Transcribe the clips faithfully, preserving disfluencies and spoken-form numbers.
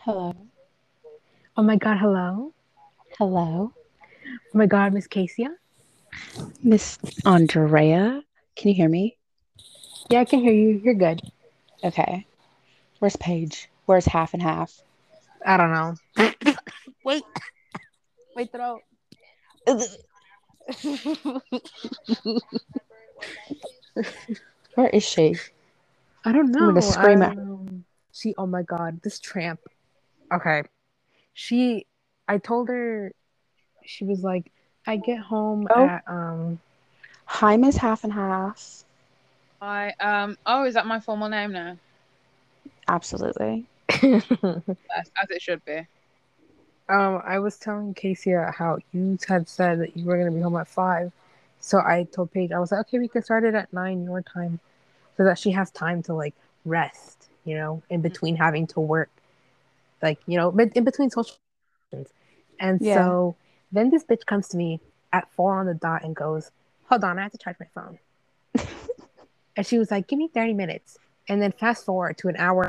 Hello. Oh my God, hello. Hello. Oh my God, Miss Casey. Miss Andrea. Can you hear me? Yeah, I can hear you. You're good. Okay. Where's Paige? Where's half and half? I don't know. Wait, wait, throat. Where is she? I don't I'm gonna know. scream at Um, she. Oh my God, this tramp. Okay, she. I told her. She was like, I get home her. Oh, at um. hi, Miss Half and Half. I um oh, is that my formal name now? Absolutely. As, as it should be. um, I was telling Casey how you had said that you were gonna be home at five, so I told Paige I was like, okay, we can start it at nine your time, so that she has time to like rest, you know, in between having to work, like, you know, in between social sessions. And Yeah. so then this bitch comes to me at four on the dot and goes, hold on, I have to charge my phone. And she was like, give me thirty minutes. And then fast forward to an hour.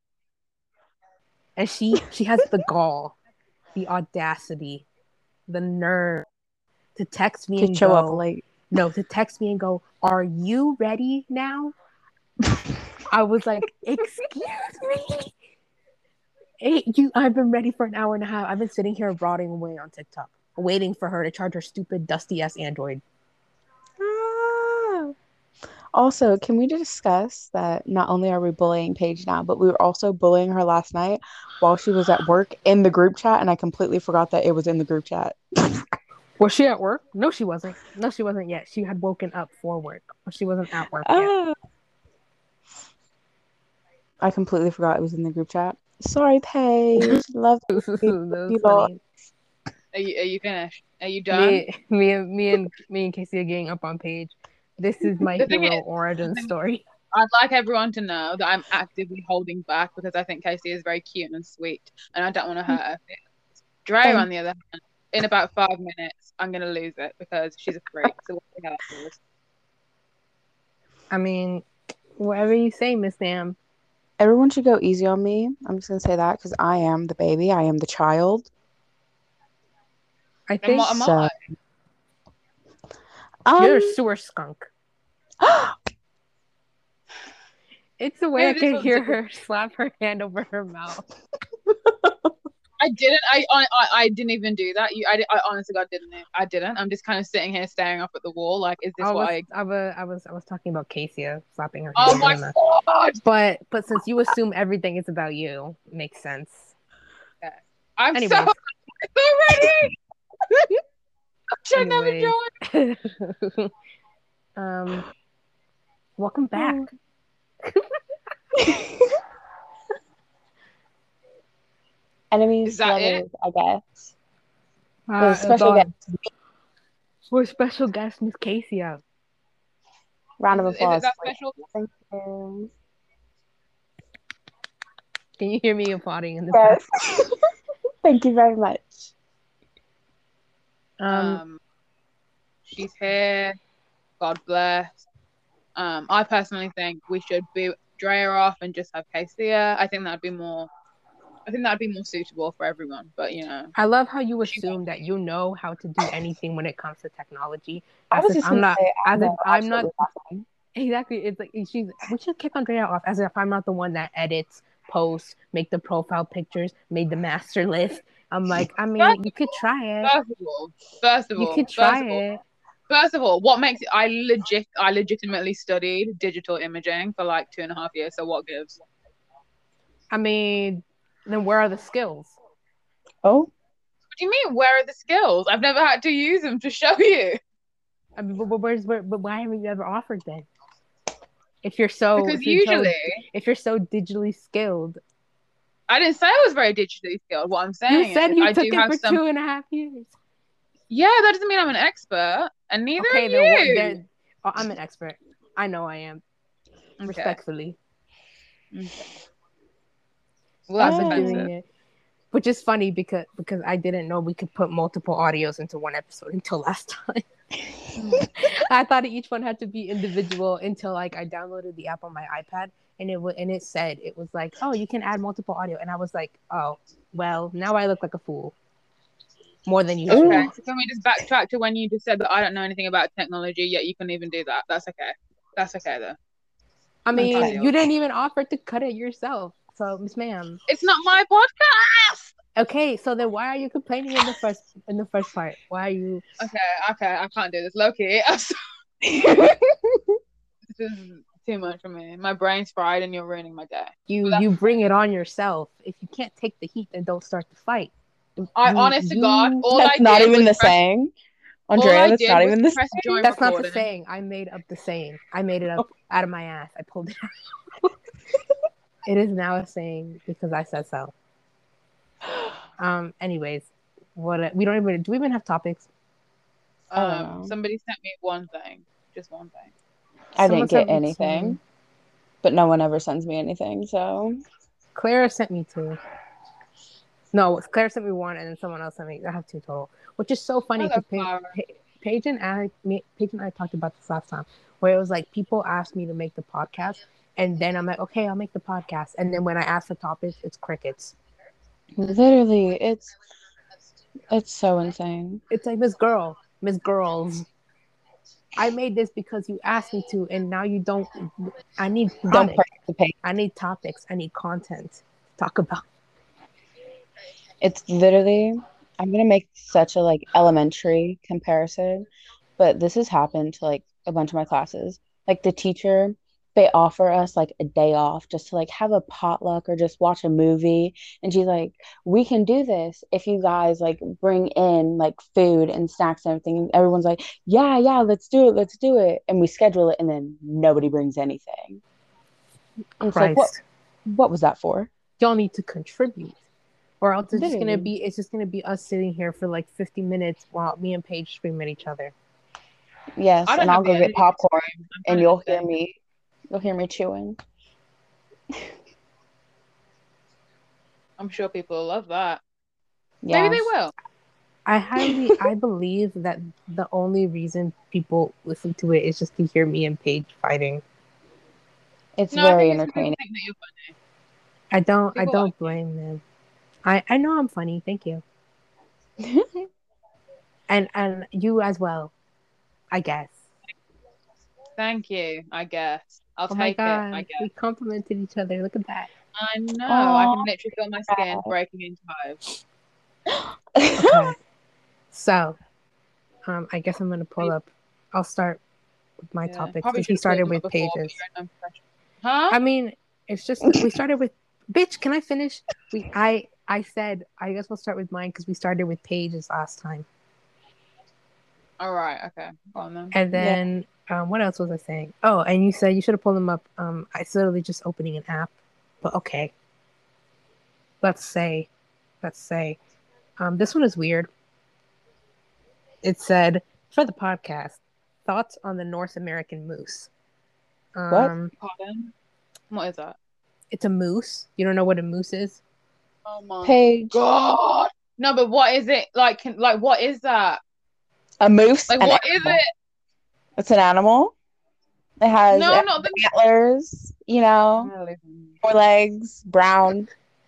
And she she has the gall, the audacity, the nerve to text me To and show up go, late. no, to text me and go, are you ready now? I was like, excuse me? Hey, you, I've been ready for an hour and a half. I've been sitting here rotting away on TikTok, waiting for her to charge her stupid dusty ass Android. Ah. Also, can we discuss that not only are we bullying Paige now, but we were also bullying her last night while she was at work in the group chat, and I completely forgot that it was in the group chat. Was she at work? No, she wasn't. No, she wasn't yet. She had woken up for work, but she wasn't at work yet. Ah. I completely forgot it was in the group chat. Sorry, Paige. Love you. That was You lot. funny. Are you are you finished? Are you done? Me, me, and me and me and Casey are getting up on Page. This is my The thing hero is, origin the thing is, story. I'd like everyone to know that I'm actively holding back because I think Casey is very cute and sweet, and I don't want to hurt her feelings. Dre, on Thank the other hand, in about five minutes, I'm gonna lose it because she's a freak. So we'll see how that goes. I mean, whatever you say, Miss Sam. everyone should go easy on me. I'm just gonna say that because I am the baby. I am the child. I And think what am So, I? you're a um, sewer skunk. It's the way I Hey, this can one's hear her slap her hand over her mouth. I didn't. I, I I didn't even do that. You, I, I honestly, God didn't. I didn't. I'm just kind of sitting here staring up at the wall. Like, is this I what was, I? I was, I was, I was talking about Casey slapping her hand Oh over my her mouth. God! But, but since you assume everything is about you, makes sense. Okay. I'm so Anyways, so ready. I should never anyways, join. um, welcome oh. back. Enemies Is to that it? lovers, I guess. With Uh, a it's special guest. on. We're special guest Miss Casey out. Round Is, of is it applause that for special? you. Thank you. Can you hear me applauding in the back? Yes. Thank you very much. Um, Um, she's here. God bless. Um, I personally think we should be Drea off and just have Casey here. I think that'd be more. I think that'd be more suitable for everyone. But you know, I love how you she won't assume that you know how to do anything when it comes to technology, I as was if just I'm gonna not, say I as if know I'm not absolutely nothing. exactly. It's like she's. We should kick Andrea off, as if I'm not the one that edits, posts, make the profile pictures, made the master list. I'm like, I be. mean, you could try it. First of all, first of You could all, first try of all, it. first of all, what makes it? I legit, I legitimately studied digital imaging for like two and a half years. So what gives? I mean, then where are the skills? Oh, What do you mean? Where are the skills? I've never had to use them to show you. I mean, but, but where's where? But why haven't you ever offered then? If you're so, Because if you're so, usually, if you're so digitally skilled, I didn't say I was very digitally skilled. What I'm you saying said is, you I do took it have for some. two and a half years. Yeah, that doesn't mean I'm an expert, and neither Okay, are then what? you. Then oh, I'm an expert. I know I am. Okay. Respectfully, Okay. Well, I've that's been oh, doing offensive. it, which is funny because because I didn't know we could put multiple audios into one episode until last time. I thought each one had to be individual until like I downloaded the app on my iPad and it w- and it said it was like, oh, you can add multiple audio, and I was like, oh, well, now I look like a fool more than usual. Okay, so can we just backtrack to when you just said that I don't know anything about technology, yet you can even do that? That's okay. That's okay though. I mean, Okay. you didn't even offer to cut it yourself, so Miss Ma'am. It's not my podcast. Okay, so then why are you complaining in the first in the first part? Why are you? Okay, okay, I can't do this. Loki, this is too much for me. My brain's fried, and you're ruining my day. You you bring it on yourself. If you can't take the heat, then don't start the fight. I You- honest to you- God, all That's I not did even was the press, saying. all Andrea, I that's did not was even the press saying. join That's not the recording. saying. I made up the saying. I made it up out of my ass. I pulled it out. It is now a saying because I said so. Um. Anyways, what we don't even do. We even have topics. I don't Um, know. somebody sent me one thing, just one thing. I Someone didn't get sent me anything, two. but no one ever sends me anything, so Clara sent me two. No, Claire sent me one, and then someone else sent me. I have two total, which is so funny Hello, because Clara. pa- Paige and I, me, Paige and I talked about this last time, where it was like people asked me to make the podcast, and then I'm like, okay, I'll make the podcast, and then when I ask for topics, it's crickets. literally, it's it's so insane. It's like Miss Girl, Miss Girls. I made this because you asked me to, and now you don't. I need Don't product. participate. I need topics. I need content to talk about. It's literally, I'm gonna make such a like elementary comparison, but this has happened to like a bunch of my classes. Like the teacher, they offer us like a day off just to like have a potluck or just watch a movie. And she's like, we can do this if you guys like bring in like food and snacks and everything. And everyone's like, yeah, yeah, let's do it, let's do it. And we schedule it, and then nobody brings anything. And it's like, what Christ, what was that for? y'all need to contribute. Or else it's just gonna Literally. be it's just gonna be us sitting here for like fifty minutes while me and Paige scream at each other. Yes, I don't and have I'll the go get energy to popcorn, scream. I'm and kind you'll of hear insane. me, you'll hear me chewing. I'm sure people will love that. Maybe they Yes. will. I highly I believe that the only reason people listen to it is just to hear me and Paige fighting. It's No, I very think it's because they entertaining. think that you're funny. I don't I People don't like you. blame them. I, I know I'm funny, thank you. And and you as well, I guess. Thank you, I guess. I'll Oh my take it, I god, guess. we complimented each other. Look at that. I know. I Oh, can literally feel my skin breaking into hives. Okay. So, um, I guess I'm gonna pull up. I'll start with my Yeah. topics Probably because should we have started pulled them up with before, but pages. you're an unprofessional. Huh? I mean, it's just we started with. Bitch, can I finish? We I I said I guess we'll start with mine because we started with pages last time, All right. Okay. Go on then. and Yeah. then um, what else was I saying? Oh, and you said you should have pulled them up. Um, I literally just opening an app, but okay. Let's say, let's say, um, this one is weird. It said for the podcast, thoughts on the North American moose. What? Um, Pardon? What is that? it's a moose. You don't know what a moose is? Oh my Paige, God. No, but what is it? Like, can, like, what is that? a moose, Like, an what is animal. it? It's an animal. It has, No, it has not the. antlers, you know, four legs, brown.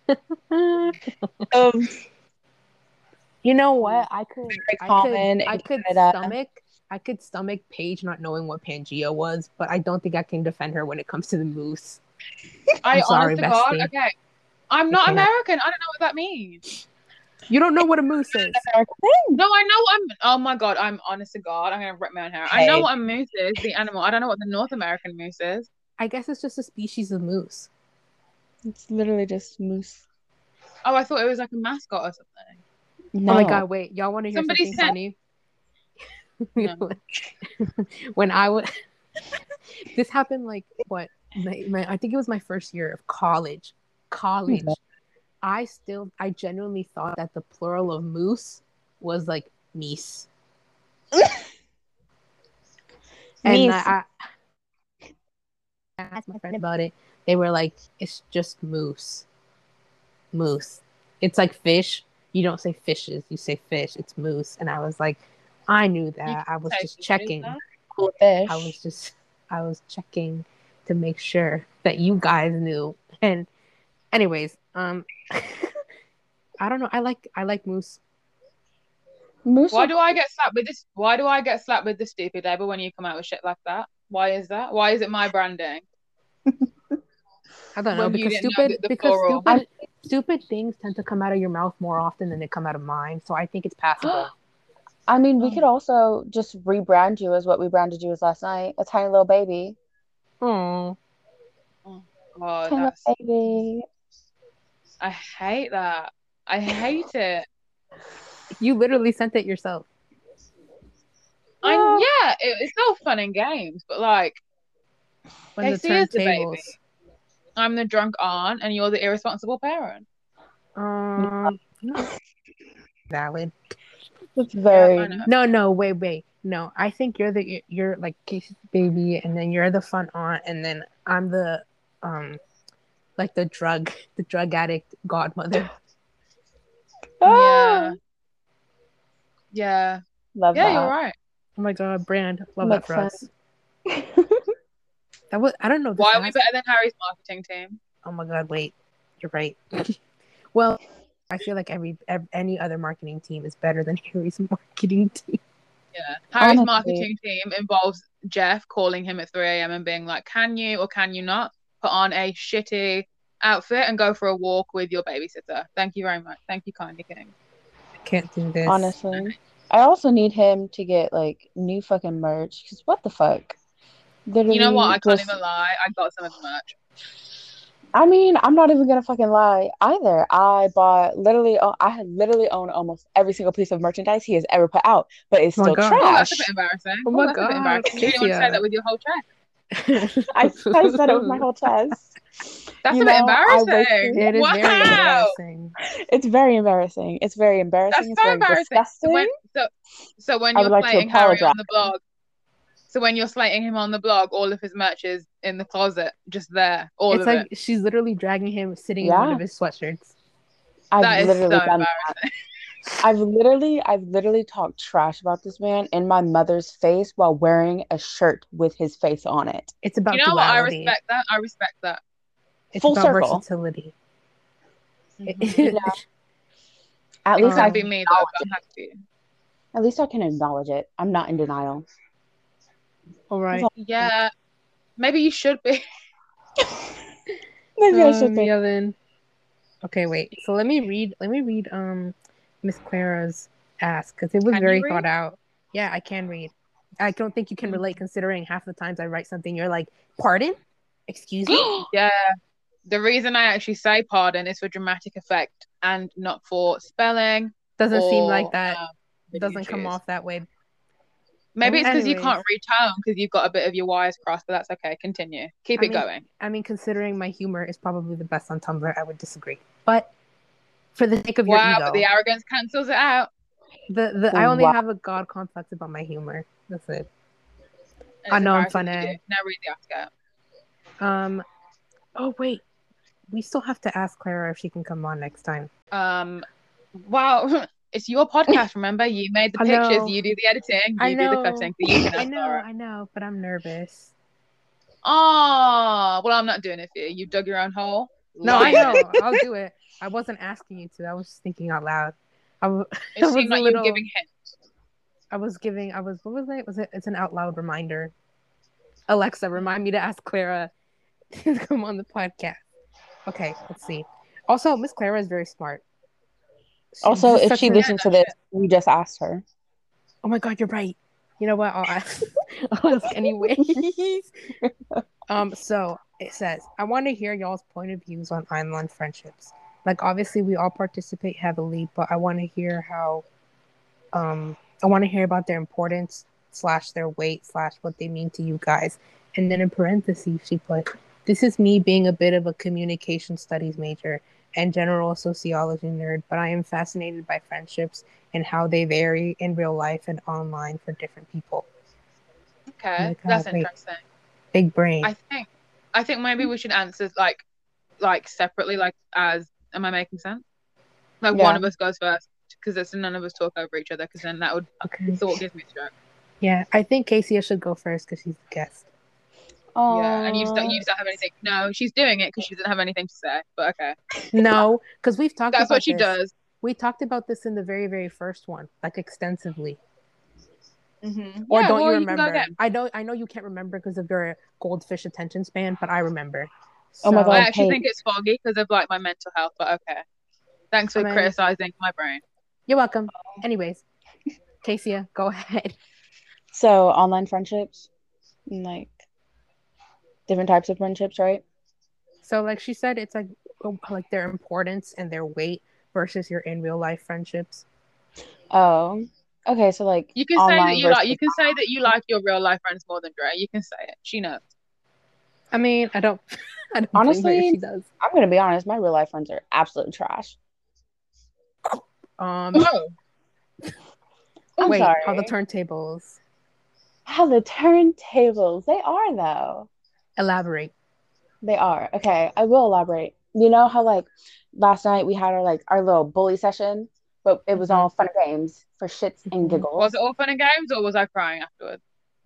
Um, You know what? I could, very I common could, I in could Canada. stomach, I could stomach Paige not knowing what Pangea was, but I don't think I can defend her when it comes to the moose. I, I'm sorry, honest to God, bestie. okay. I'm not can't. American. I don't know what that means. You don't know what a moose is. American thing. No, I know what I'm. Oh my God, I'm honest to God. I'm gonna rip my own hair. I know Paige. what a moose is, the animal. I don't know what the North American moose is. I guess it's just a species of moose. It's literally just moose. Oh, I thought it was like a mascot or something. No. Oh my god, wait, y'all want to hear Somebody something said- funny? No. When I was, this happened like what? My, my, I think it was my first year of college. College. Mhm. I still, I genuinely thought that the plural of moose was like meese. And Meese. I, I asked my friend about it. They were like, "It's just moose, moose. It's like fish. You don't say fishes. You say fish. It's moose." And I was like, "I knew that. I was say just fishes, checking. though. Cool fish. I was just, I was checking." to make sure that you guys knew. And anyways, um, I don't know. I like I like Moose. Moose Why are do I get slapped with this? Why do I get slapped with the stupid label when you come out with shit like that? Why is that? Why is it my branding I don't know when you because didn't know stupid that the because plural? stupid stupid things tend to come out of your mouth more often than they come out of mine. So I think it's passable. I mean, we could also just rebrand you as what we branded you as last night. A tiny little baby. Oh, Oh, God, Tiny that's. little baby. I hate that. I hate it. you literally sent it yourself. I Ah. yeah, it, it's all fun and games, but like, When the Casey is the baby. turntables. I'm the drunk aunt, and you're the irresponsible parent. Um, valid. It's Yeah, very. I know. No, no, wait, wait. No, I think you're the you're like Casey's baby, and then you're the fun aunt, and then I'm the um like the drug the drug addict godmother. Yeah, Ah, yeah, love yeah. that. You're right. Oh my god, brand, love Makes that for sense. us. That was I don't know. This Why are we has- better than Harry's marketing team? Oh my god, wait, you're right. Well, I feel like every, every any other marketing team is better than Harry's marketing team. Yeah, Harry's Honestly. marketing team involves Jeff calling him at three a.m. and being like, "Can you or can you not put on a shitty outfit and go for a walk with your babysitter? Thank you very much. Thank you, kindly king." I can't do this. Honestly. I also need him to get like new fucking merch. Because what the fuck? Literally, You know what? I can't just- even lie. I got some of the merch. I mean, I'm not even gonna fucking lie either. I bought literally, oh, I had literally owned almost every single piece of merchandise he has ever put out, but it's Oh my still God. Oh, trash. that's a bit embarrassing. Oh my that's a bit God, embarrassing. You don't want to say Kezia. that with your whole chest. I, I said it with my whole chest. That's You a bit know, I embarrassing. wasted- It is wow. very embarrassing. It's very embarrassing. It's very embarrassing. That's It's so very embarrassing. disgusting. So when, so, so when I you're would like to slating Harry on apologize. the blog, so when you're slating him on the blog, all of his merch is in the closet, just there, all It's of like it. she's literally dragging him sitting in one Yeah. of his sweatshirts. I've That is literally so done that. embarrassing. I've literally, I've literally talked trash about this man in my mother's face while wearing a shirt with his face on it. It's about You know what? I duality. respect that. I respect that. It's Full about circle. versatility. Mhm. Yeah. At It least I can be can me though, acknowledge but it. it has to be. At least I can acknowledge it. I'm not in denial. All right. Yeah, maybe you should be. Maybe I should Um, be. yeah, then. Okay, wait. So let me read. Let me read. Um, Miss Clara's ask because it was Can you very read? thought out. Yeah, I can read. I don't think you can Mhm. relate considering half the times I write something, you're like, "Pardon? Excuse me." Yeah. The reason I actually say pardon is for dramatic effect and not for spelling. Doesn't seem or, like that. um, It doesn't come issues. off that way. Maybe it's because you Anyways. can't read tone because you've got a bit of your wires crossed, but that's okay. Continue. Keep I it mean- going. I mean, considering my humor is probably the best on Tumblr, I would disagree. But for the sake of your Wow, ego, but the arrogance cancels it out. the, the I only Wow. have a god complex about my humor. That's it. And I it's know I'm embarrassing that you funny. do. Now read the ask out. Um. Oh wait, we still have to ask Clara if she can come on next time. Um, wow, it's your podcast. Remember, you made the I pictures, know. you do the editing, I you do the know. cutting. So you can I ask know. Laura. I know. But I'm nervous. Oh, well, I'm not doing it for you. You dug your own hole. No, I Liar. know. I'll do it. I wasn't asking you to. I was just thinking out loud. I, w- I It was seemed a like little. you were giving hints. I was giving. I was. What was it? Was it? It's an out loud reminder. Alexa, remind me to ask Clara to come on the podcast. Okay, let's see. Also, Miss Clara is very smart. She- Also, this is if such she a- listens to this, we just asked her. Oh my God, you're right. You know what? I'll ask. I'll ask anyways. um. So it says, I want to hear y'all's point of views on online friendships. Like, obviously, we all participate heavily, but I want to hear how. Um. I want to hear about their importance slash their weight slash what they mean to you guys. And then in parentheses, she put, "This is me being a bit of a communication studies major and general sociology nerd, but I am fascinated by friendships and how they vary in real life and online for different people." Okay, Oh my God, that's wait. interesting. Big brain. I think, I think maybe we should answer like, like separately, like as. Am I making sense? Like Yeah. one of us goes first because it's none of us talk over each other because then that would Okay. thought gives me a stroke. Yeah, I think Casey should go first because she's the guest. Yeah, and you just don't, Oh, you just don't have anything. No, she's doing it because she doesn't have anything to say. But okay, No, because we've talked that's what about she this. does. We talked about this in the very, very first one, like extensively. Mm-hmm. Or Yeah, don't you well, you can go remember? again. I know, I know you can't remember because of your goldfish attention span, but I remember. oh my So, I God, actually Paige. think it's foggy because of like my mental health. But okay, thanks I for mean, criticizing my brain. you're welcome. Anyways, Casey, go ahead. So online friendships, and, like different types of friendships, right? So, like she said, it's like like their importance and their weight versus your in real life friendships. Oh, okay. So like You can say that online you like. You versus can say that you like your real life friends more than Dre. You can say it. She knows. I mean, I don't, I don't blame her if honestly, she does. I'm gonna be honest. My real life friends are absolute trash. Um, Oh, I'm wait, sorry. how the turntables? How the turntables. They are though. Elaborate. They are. Okay, I will elaborate. You know how like last night we had our like our little bully session, but it was Mhm. all fun and games for shits and Mhm. was giggles. it all fun and games, or was I crying afterwards?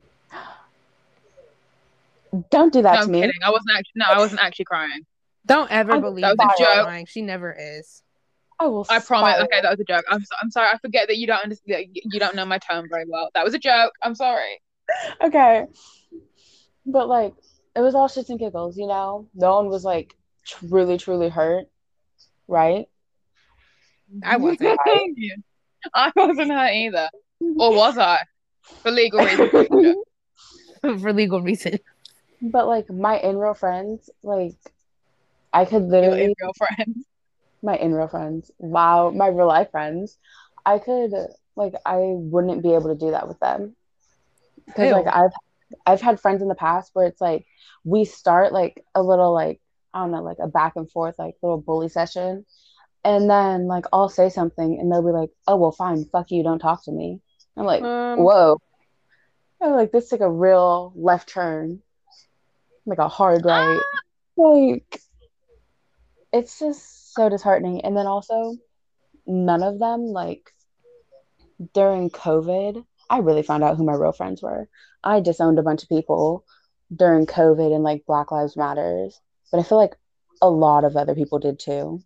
Don't do No, that to I'm me. kidding. I wasn't actually. No, I wasn't actually crying. Don't ever I'm That believe was a that she's joke. crying. She never is. I will I promise. spiral. Okay, that was a joke. I'm so, I'm sorry. I forget that you don't understand. You don't know my tone very well. That was a joke. I'm sorry. Okay, but like it was all shits and giggles. You know, no one was like truly, truly hurt, right? I wasn't. I wasn't hurt either, or was I? For legal reasons, we can joke. For legal reasons. But like my in real friends, like I could Your in literally real friends. my in real friends. Wow, my real life friends. I could like I wouldn't be able to do that with them because like Ew. I've I've had friends in the past where it's like we start like a little like I don't know like a back and forth like little bully session, and then like I'll say something and they'll be like, oh well, fine, fuck you, don't talk to me. I'm like, Um, whoa. I'm like this took a real left turn, like a hard right. Ah, Like it's just so disheartening. And then also none of them like during COVID, I really found out who my real friends were. I disowned a bunch of people during COVID and like Black Lives Matters, but I feel like a lot of other people did too.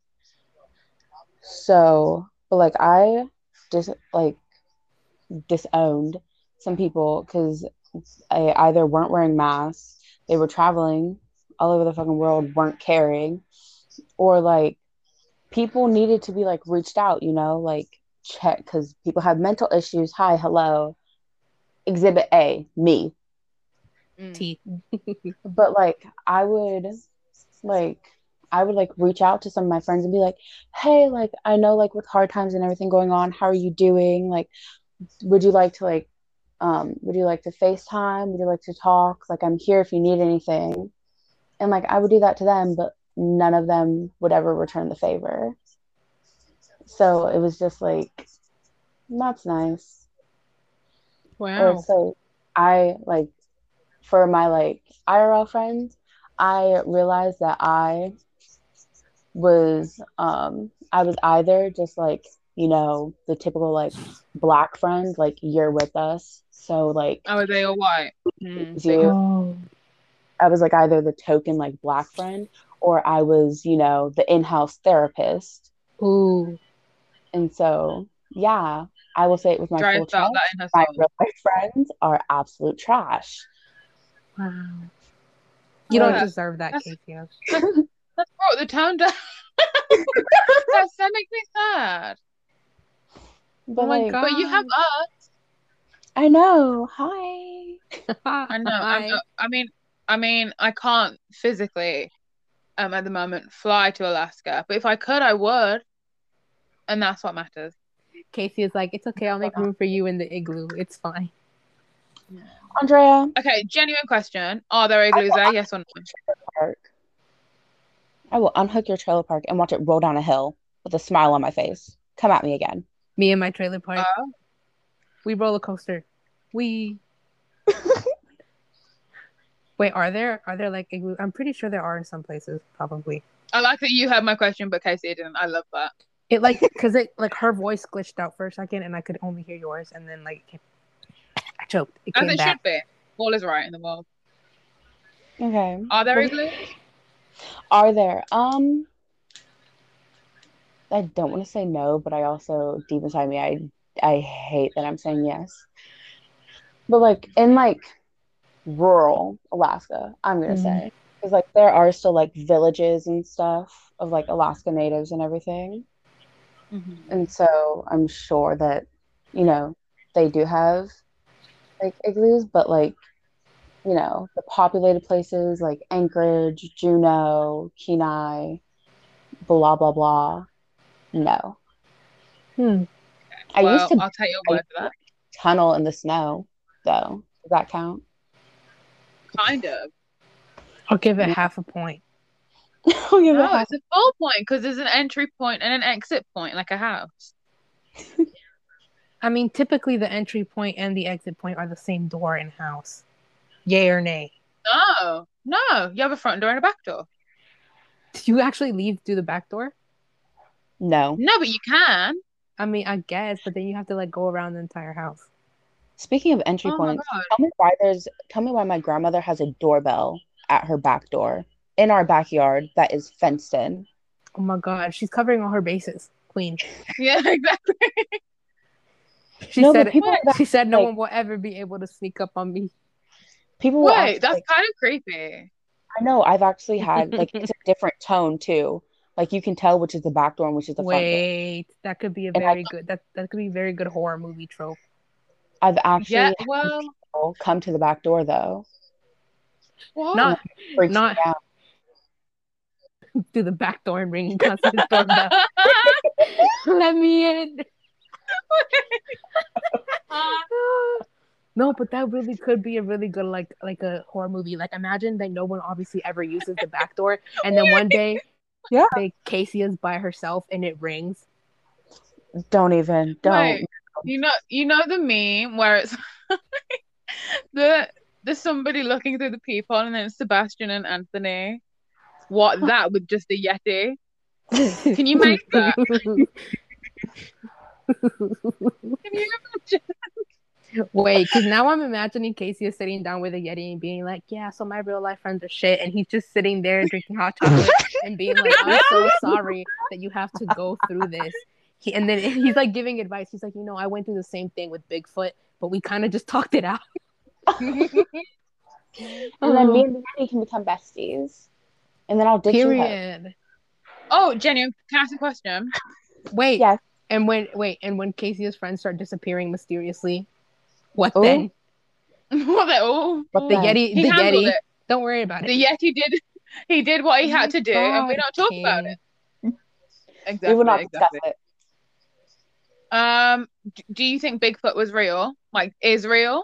So, but like I just like disowned some people because I either weren't wearing masks, they were traveling all over the fucking world, weren't caring, or like people needed to be like reached out, you know, like check because people have mental issues. Hi, hello, exhibit A, me. mm. T. But like I would like I would like reach out to some of my friends and be like, hey, like I know like with hard times and everything going on, how are you doing? Like, would you like to like um would you like to FaceTime? Would you like to talk? Like I'm here if you need anything. And like I would do that to them, but none of them would ever return the favor. So it was just like that's nice. Or Wow. it's like I like for my like I R L friends, I realized that I was um I was either just like, you know, the typical like black friend, like you're with us. So like Oh, are they all white? Mm, is see. you Oh. I was like either the token like black friend or I was, you know, the in-house therapist. Ooh. And so yeah, I will say it with my Dre full felt that chest. in her My soul. real life friends are absolute trash. Wow. You don't Like, deserve that, That's Casey. that's, that's brought the tone down. That's, that makes me sad. but Oh my like, But you have god. us. I know. Hi. I know. I'm, Hi. uh, I mean, I mean, I can't physically, um, at the moment, fly to Alaska. But if I could, I would, and that's what matters. Casey is like, it's okay. I'll make room for you in the igloo. It's fine. Andrea, Okay, genuine question: are there igloos there? Yes or no? park. I will unhook your trailer park and watch it roll down a hill with a smile on my face. Come at me again. Me and my trailer park. Uh, We roller coaster. We wait. Are there are there like igloo? I'm pretty sure there are in some places. Probably. I like that you heard my question, but Casey didn't. I love that. It like because it like her voice glitched out for a second, and I could only hear yours, and then like it came, I choked. It As came it back. should be. All is right in the world. Okay. Are there What- igloos? Are there? Um, I don't want to say no, but I also deep inside me, I I hate that I'm saying yes. But like in like rural Alaska, I'm gonna Mm. say, because like there are still like villages and stuff of like Alaska natives and everything, Mhm. and so I'm sure that you know they do have like igloos, but like you know the populated places like Anchorage, Juneau, Kenai, blah blah blah. No, Hmm. I used Well, to I'll take your I word used for to that. tunnel in the snow though. Does that count? Kind of. I'll give it Yeah. half a point. I'll give it No, half. it's a full point because there's an entry point and an exit point, like a house. I mean, typically the entry point and the exit point are the same door in house. Yay or nay? No, no, you have a front door and a back door. Do you actually leave through the back door? No. No, but you can. I mean, I guess, but then you have to like go around the entire house. Speaking of entry Oh my points, God. tell me why there's tell me why my grandmother has a doorbell at her back door in our backyard that is fenced in. Oh my god, she's covering all her bases, queen. Yeah, exactly. She No, said but it. people have She said no like one will ever be able to sneak up on me. people will Wait, actually that's like kind of creepy. I know I've actually had like it's a different tone too. Like you can tell which is the back door and which is the front door. Wait, that could be a And I very good that that could be a very good horror movie trope. I've Yeah, actually had well, people come to the back door though. what? And Not it freaks me not out. through the back door and ringing Constance's doorbell. Let me in. No, but that really could be a really good like like a horror movie. Like imagine that no one obviously ever uses the back door, and then one day, Yeah. they Casey is by herself and it rings. Don't even don't. Wait, you know, you know the meme where it's the there's somebody looking through the peephole and then it's Sebastian and Anthony. What that with just a Yeti? Can you make that? Can you imagine? Wait, because now I'm imagining Casey is sitting down with a Yeti and being like, "Yeah, so my real life friends are shit," and he's just sitting there drinking hot chocolate and being like, "I'm so sorry that you have to go through this." He, and then he's like giving advice. He's like, "You know, I went through the same thing with Bigfoot, but we kind of just talked it out." And then me and the Yeti can become besties. And then I'll ditch you. Period. Oh, Jenny, can I ask a question? Wait, Yes. and when wait, and when Casey's friends start disappearing mysteriously, what Ooh. then? What the, oh, What The then? Yeti, he the handled Yeti. it. Don't worry about The it. Yeti did he did what he Oh had my to do, and we God, don't talk about King. it. We will Exactly, not discuss exactly. it. Um, d- do you think Bigfoot was real? Like, is real?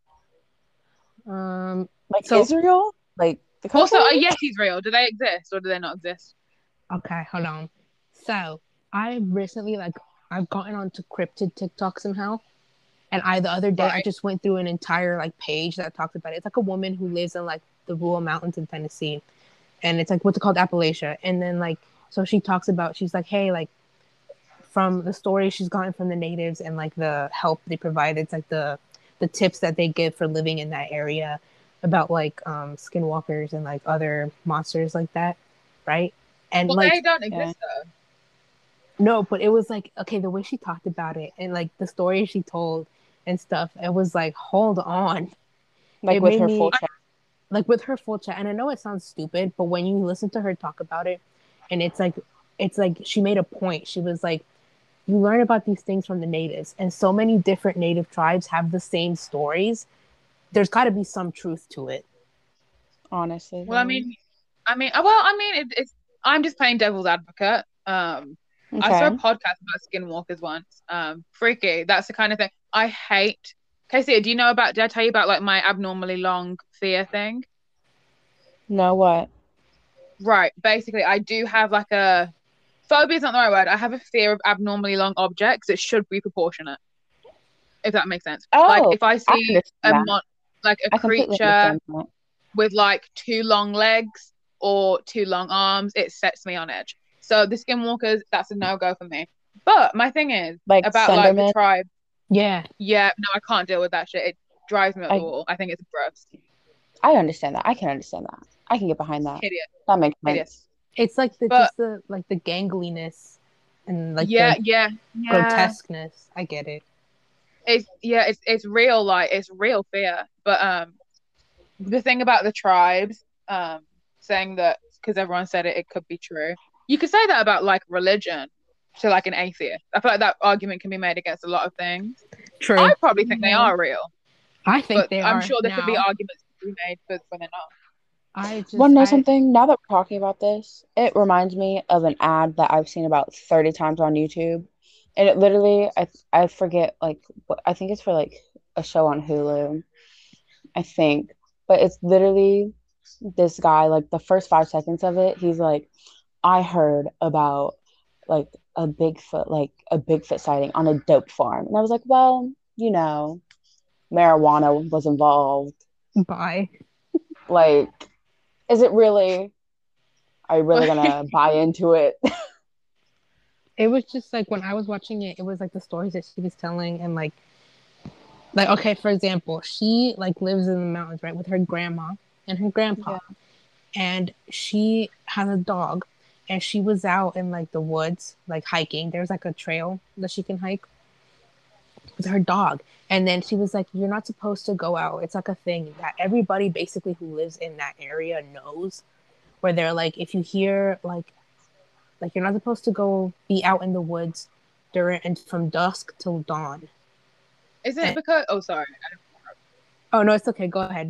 Um. Like So Israel? Like the Also, country? are Yetis real? Do they exist or do they not exist? okay, hold on. So I recently like I've gotten onto cryptid TikTok somehow. And I the other day I Right. just went through an entire like page that talks about it. It's like a woman who lives in like the rural mountains in Tennessee. And it's like what's it called, Appalachia. And then like so she talks about she's like, hey, like from the stories she's gotten from the natives and like the help they provide, it's like the the tips that they give for living in that area about like um skinwalkers and like other monsters like that, right? And Well, like they don't Yeah. exist though. no, but it was like okay, the way she talked about it and like the story she told and stuff, it was like, hold on. Like It with made her me full check. like with her full chat, and I know it sounds stupid, but when you listen to her talk about it, and it's like it's like she made a point. She was like, you learn about these things from the natives, and so many different native tribes have the same stories. There's got to be some truth to it. Honestly. Well, I though. mean, I mean, uh, well, I mean, it, it's. I'm just playing devil's advocate. Um, I saw a Okay. podcast about skinwalkers once. Um, freaky. That's the kind of thing I hate. Casey, do you know about? Did I tell you about like my abnormally long fear thing? Know what? Right. Basically, I do have like a phobia is not the right word. I have a fear of abnormally long objects that should be proportionate. If that makes sense. Like Oh, if I I see a understand that. mon like a I completely creature understand that. with like two long legs or two long arms, it sets me on edge. So the skinwalkers, that's a no-go for me. But my thing is Like about like the Slenderman. tribe. Yeah, Yeah, no, I can't deal with that shit. It drives me up the I wall. I think it's gross. I understand that. I can understand that. I can get behind that. Hideous, That makes hideous. sense. It's like the But just the like the gangliness and like yeah, the yeah, yeah. grotesqueness. I get it. It's yeah, it's it's real, like it's real fear. But um, the thing about the tribes, um, saying that because everyone said it, it could be true. You could say that about like religion to like an atheist. I feel like that argument can be made against a lot of things. True. I probably think they Yeah. are real, I think but they I'm are sure there could be now. arguments to be made for when they're not. I Want just to know I something? Now that we're talking about this, it reminds me of an ad that I've seen about thirty times on YouTube. And it literally, I I forget like what I think it's for like a show on Hulu, I think. But it's literally this guy, like the first five seconds of it, he's like, I heard about like a Bigfoot, like a Bigfoot sighting on a dope farm. And I was like, well, you know, marijuana was involved. buy. Like, is it really? Are you really gonna buy into it? It was just like when I was watching it, it was like the stories that she was telling and like like okay, for example, she like lives in the mountains, right, with her grandma and her grandpa. Yeah. And she has a dog and she was out in like the woods, like hiking. There's like a trail that she can hike with her dog. And then she was like, you're not supposed to go out. It's like a thing that everybody basically who lives in that area knows. Where they're like, if you hear like like you're not supposed to go be out in the woods during and from dusk till dawn. Is it And, because? Oh, sorry. oh no, it's okay. Go ahead.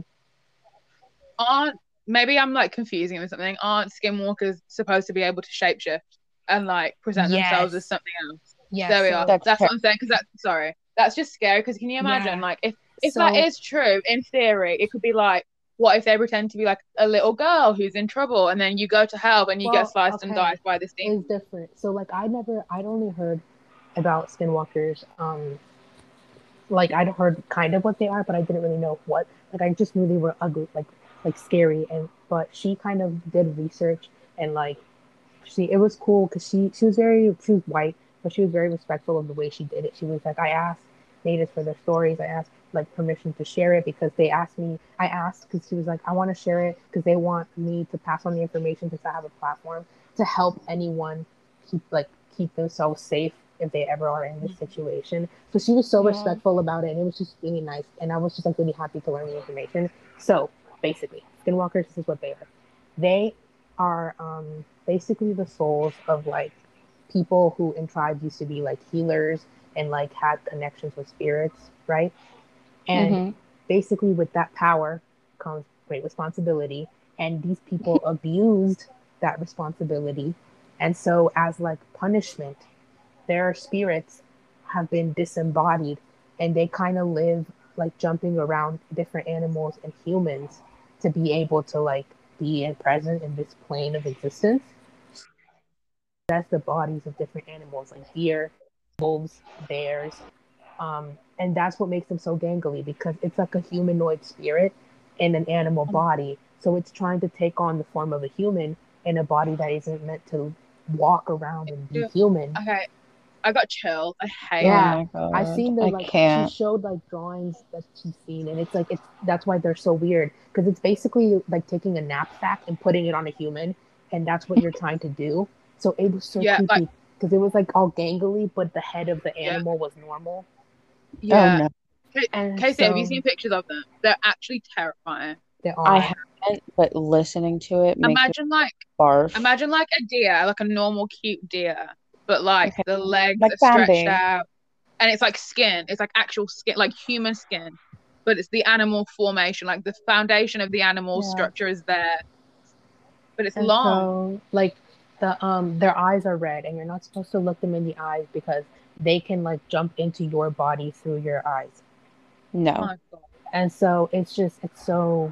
Aren't maybe I'm like confusing it with something? Aren't skinwalkers supposed to be able to shapeshift and like present themselves as Yes. something else? Yeah. There we So are. That's That's ter- what I'm saying. Because that's sorry. That's just scary. Because can you imagine, yeah. like, if if that So is true in theory, it could be like, what if they pretend to be like a little girl who's in trouble, and then you go to help and you get well, sliced and okay. died by this thing? It's different. So like I never I'd only heard about skinwalkers. Um like I'd heard kind of what they are, but I didn't really know what. Like I just knew they were ugly, like like scary. And but she kind of did research and like she it was cool because she she was very she was white, but she was very respectful of the way she did it. She was like, I asked natives for their stories. I asked like permission to share it because they asked me. I asked because she was like, I want to share it because they want me to pass on the information because I have a platform to help anyone keep like keep themselves safe if they ever are in this situation. So she was so yeah. respectful about it, and it was just really nice. And I was just like really happy to learn the information. So basically, skinwalkers, this is what they are. They are um, basically the souls of like people who in tribes used to be like healers and like had connections with spirits, right? And Mm-hmm. basically, with that power comes great responsibility. And these people abused that responsibility. And so, as like punishment, their spirits have been disembodied and they kind of live like jumping around different animals and humans to be able to like be in present in this plane of existence. That's the bodies of different animals like deer, wolves, bears. Um, and that's what makes them so gangly because it's like a humanoid spirit in an animal body. So it's trying to take on the form of a human in a body that isn't meant to walk around and be human. Okay, I got chills. I hate Oh Yeah, it. my I God. seen the I like she can't. showed like drawings that she's seen, and it's like it's that's why they're so weird because it's basically like taking a knapsack and putting it on a human, and that's what you're trying to do. So it was so Yeah, like creepy because it was like all gangly, but the head of the yeah, animal was normal, Oh yeah. no. Ca- and Casey, have you so seen pictures of them? They're actually terrifying. they I are. haven't, but listening to it makes me Imagine like barf. imagine like a deer, like a normal cute deer, but like Okay. the legs Like are stretched Bambi. out and it's like skin. It's like actual skin, like human skin, but it's the animal formation. Like the foundation of the animal Yeah, structure is there, but it's and long. so like the um their eyes are red, and you're not supposed to look them in the eyes because they can like jump into your body through your eyes. Oh No. my God. And so it's just it's so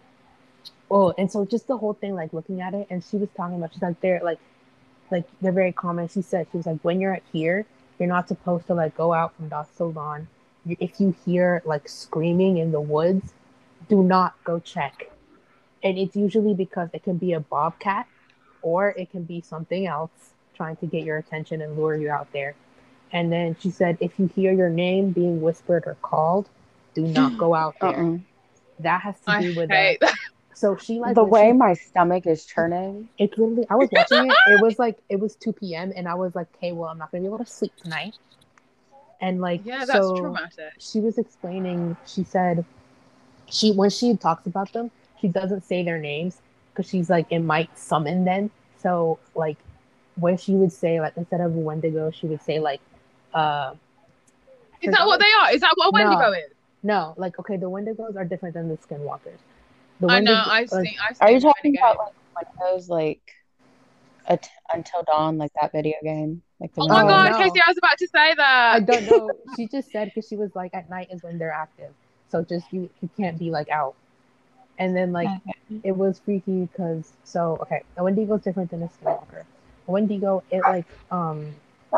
oh and so just the whole thing like looking at it and she was talking about she's like they're like like they're very common. She said she was like when you're here you're not supposed to like go out from dusk till dawn. If you hear like screaming in the woods, do not go check. And it's usually because it can be a bobcat or it can be something else trying to get your attention and lure you out there. And then she said if you hear your name being whispered or called, do not go out there. Uh-uh. that has to I do with uh hate that. so she like The when way she my stomach is churning. it's literally I was watching it, it was like it was two p.m. and I was like, okay, well, I'm not gonna be able to sleep tonight. And like Yeah, that's so traumatic. she was explaining, she said she when she talks about them, she doesn't say their names because she's like it might summon them. So like when she would say like instead of Wendigo, she would say like uh I Is that forgot what what they are? Is that what a no Wendigo is? no like okay the Wendigos are different than the Skinwalkers. The I know. Wendigo I've like seen. I've Are you seen them in a talking about game. like Windows, like at Until Dawn, like that video game, like the Oh my new oh God, one? Casey! no I was about to say I that. don't know. She just said because she was like at night is when they're active, so just you you can't be like out. And then like Okay. it was freaky because so okay, a Wendigo is different than a Skinwalker. A Wendigo it like um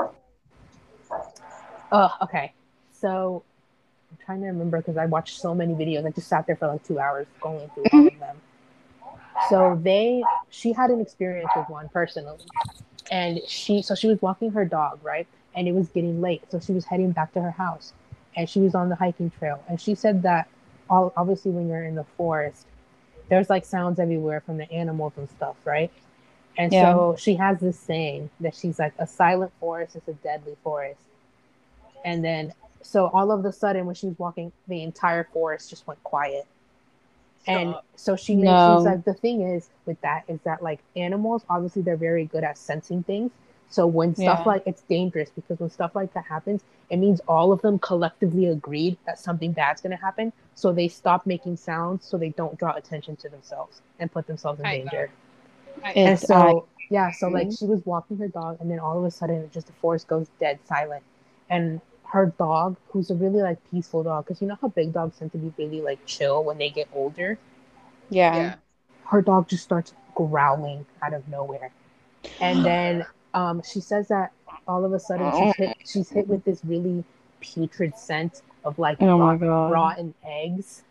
oh okay, so I'm trying to remember because I watched so many videos. I just sat there for like two hours going through all of them. So they she had an experience with one personally, and she so she was walking her dog right, and it was getting late, so she was heading back to her house, and she was on the hiking trail, and she said that all obviously when you're in the forest there's like sounds everywhere from the animals and stuff, right? And Yeah. so she has this saying that she's like a silent forest is a deadly forest. And then so all of a sudden when she was walking, the entire forest just went quiet. And Stop. so she made she's No. like the thing is with that is that like animals obviously they're very good at sensing things. So when stuff Yeah. like it's dangerous because when stuff like that happens, it means all of them collectively agreed that something bad's gonna happen. So they stop making sounds so they don't draw attention to themselves and put themselves in Hate that. danger. Hate And It. I. so yeah, so like she was walking her dog and then all of a sudden just the forest goes dead silent. And her dog, who's a really like peaceful dog, because you know how big dogs tend to be really like chill when they get older, that. Yeah. Yeah. her dog just starts growling out of nowhere. And then um, she says that all of a sudden she's hit she's hit with this really putrid scent of like Oh my rot, God. rotten eggs.